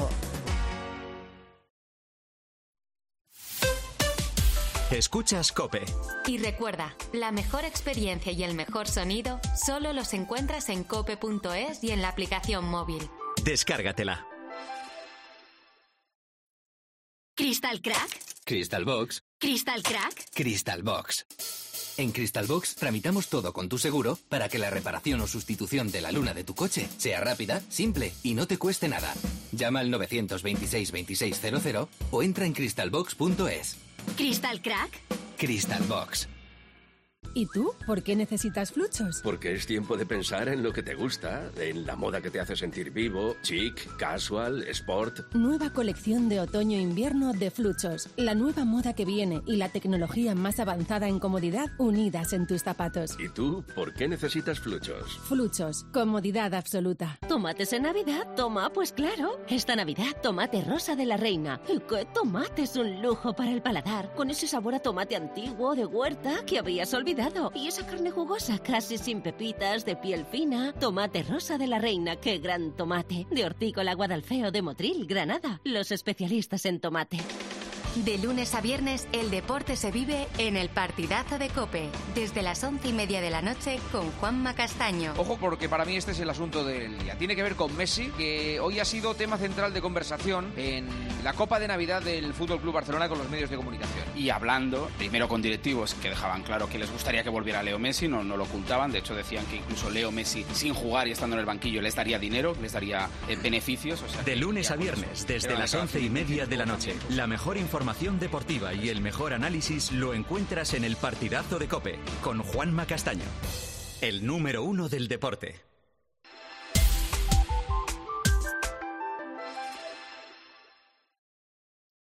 Escuchas COPE. Y recuerda, la mejor experiencia y el mejor sonido solo los encuentras en cope punto es y en la aplicación móvil. Descárgatela. ¿Crystal Crack? Crystal Box. ¿Crystal Crack? Crystal Box. En Crystal Box tramitamos todo con tu seguro para que la reparación o sustitución de la luna de tu coche sea rápida, simple y no te cueste nada. Llama al nueve dos seis, veintiséis cero cero o entra en crystal box punto es. ¿Crystal Crack? Crystal Box. ¿Y tú? ¿Por qué necesitas Fluchos? Porque es tiempo de pensar en lo que te gusta, en la moda que te hace sentir vivo, chic, casual, sport. Nueva colección de otoño-invierno de Fluchos. La nueva moda que viene y la tecnología más avanzada en comodidad unidas en tus zapatos. ¿Y tú? ¿Por qué necesitas Fluchos? Fluchos. Comodidad absoluta. ¿Tomates en Navidad? Toma, pues claro. Esta Navidad, tomate rosa de la reina. ¿Y qué tomate es un lujo para el paladar? Con ese sabor a tomate antiguo de huerta que habías olvidado. Y esa carne jugosa, casi sin pepitas, de piel fina. Tomate rosa de la reina, qué gran tomate. De Hortícola Guadalfeo de Motril, Granada. Los especialistas en tomate. De lunes a viernes, el deporte se vive en el partidazo de COPE. Desde las once y media de la noche con Juanma Castaño. Ojo, porque para mí este es el asunto del día. Tiene que ver con Messi, que hoy ha sido tema central de conversación en la Copa de Navidad del F C Barcelona con los medios de comunicación. Y hablando, primero con directivos que dejaban claro que les gustaría que volviera Leo Messi, no, no lo ocultaban. De hecho, decían que incluso Leo Messi, sin jugar y estando en el banquillo, les daría dinero, les daría eh, beneficios. O sea, de lunes a viernes, desde las once y media de la noche. La mejor información deportiva y el mejor análisis lo encuentras en el partidazo de COPE con Juanma Castaño, el número uno del deporte.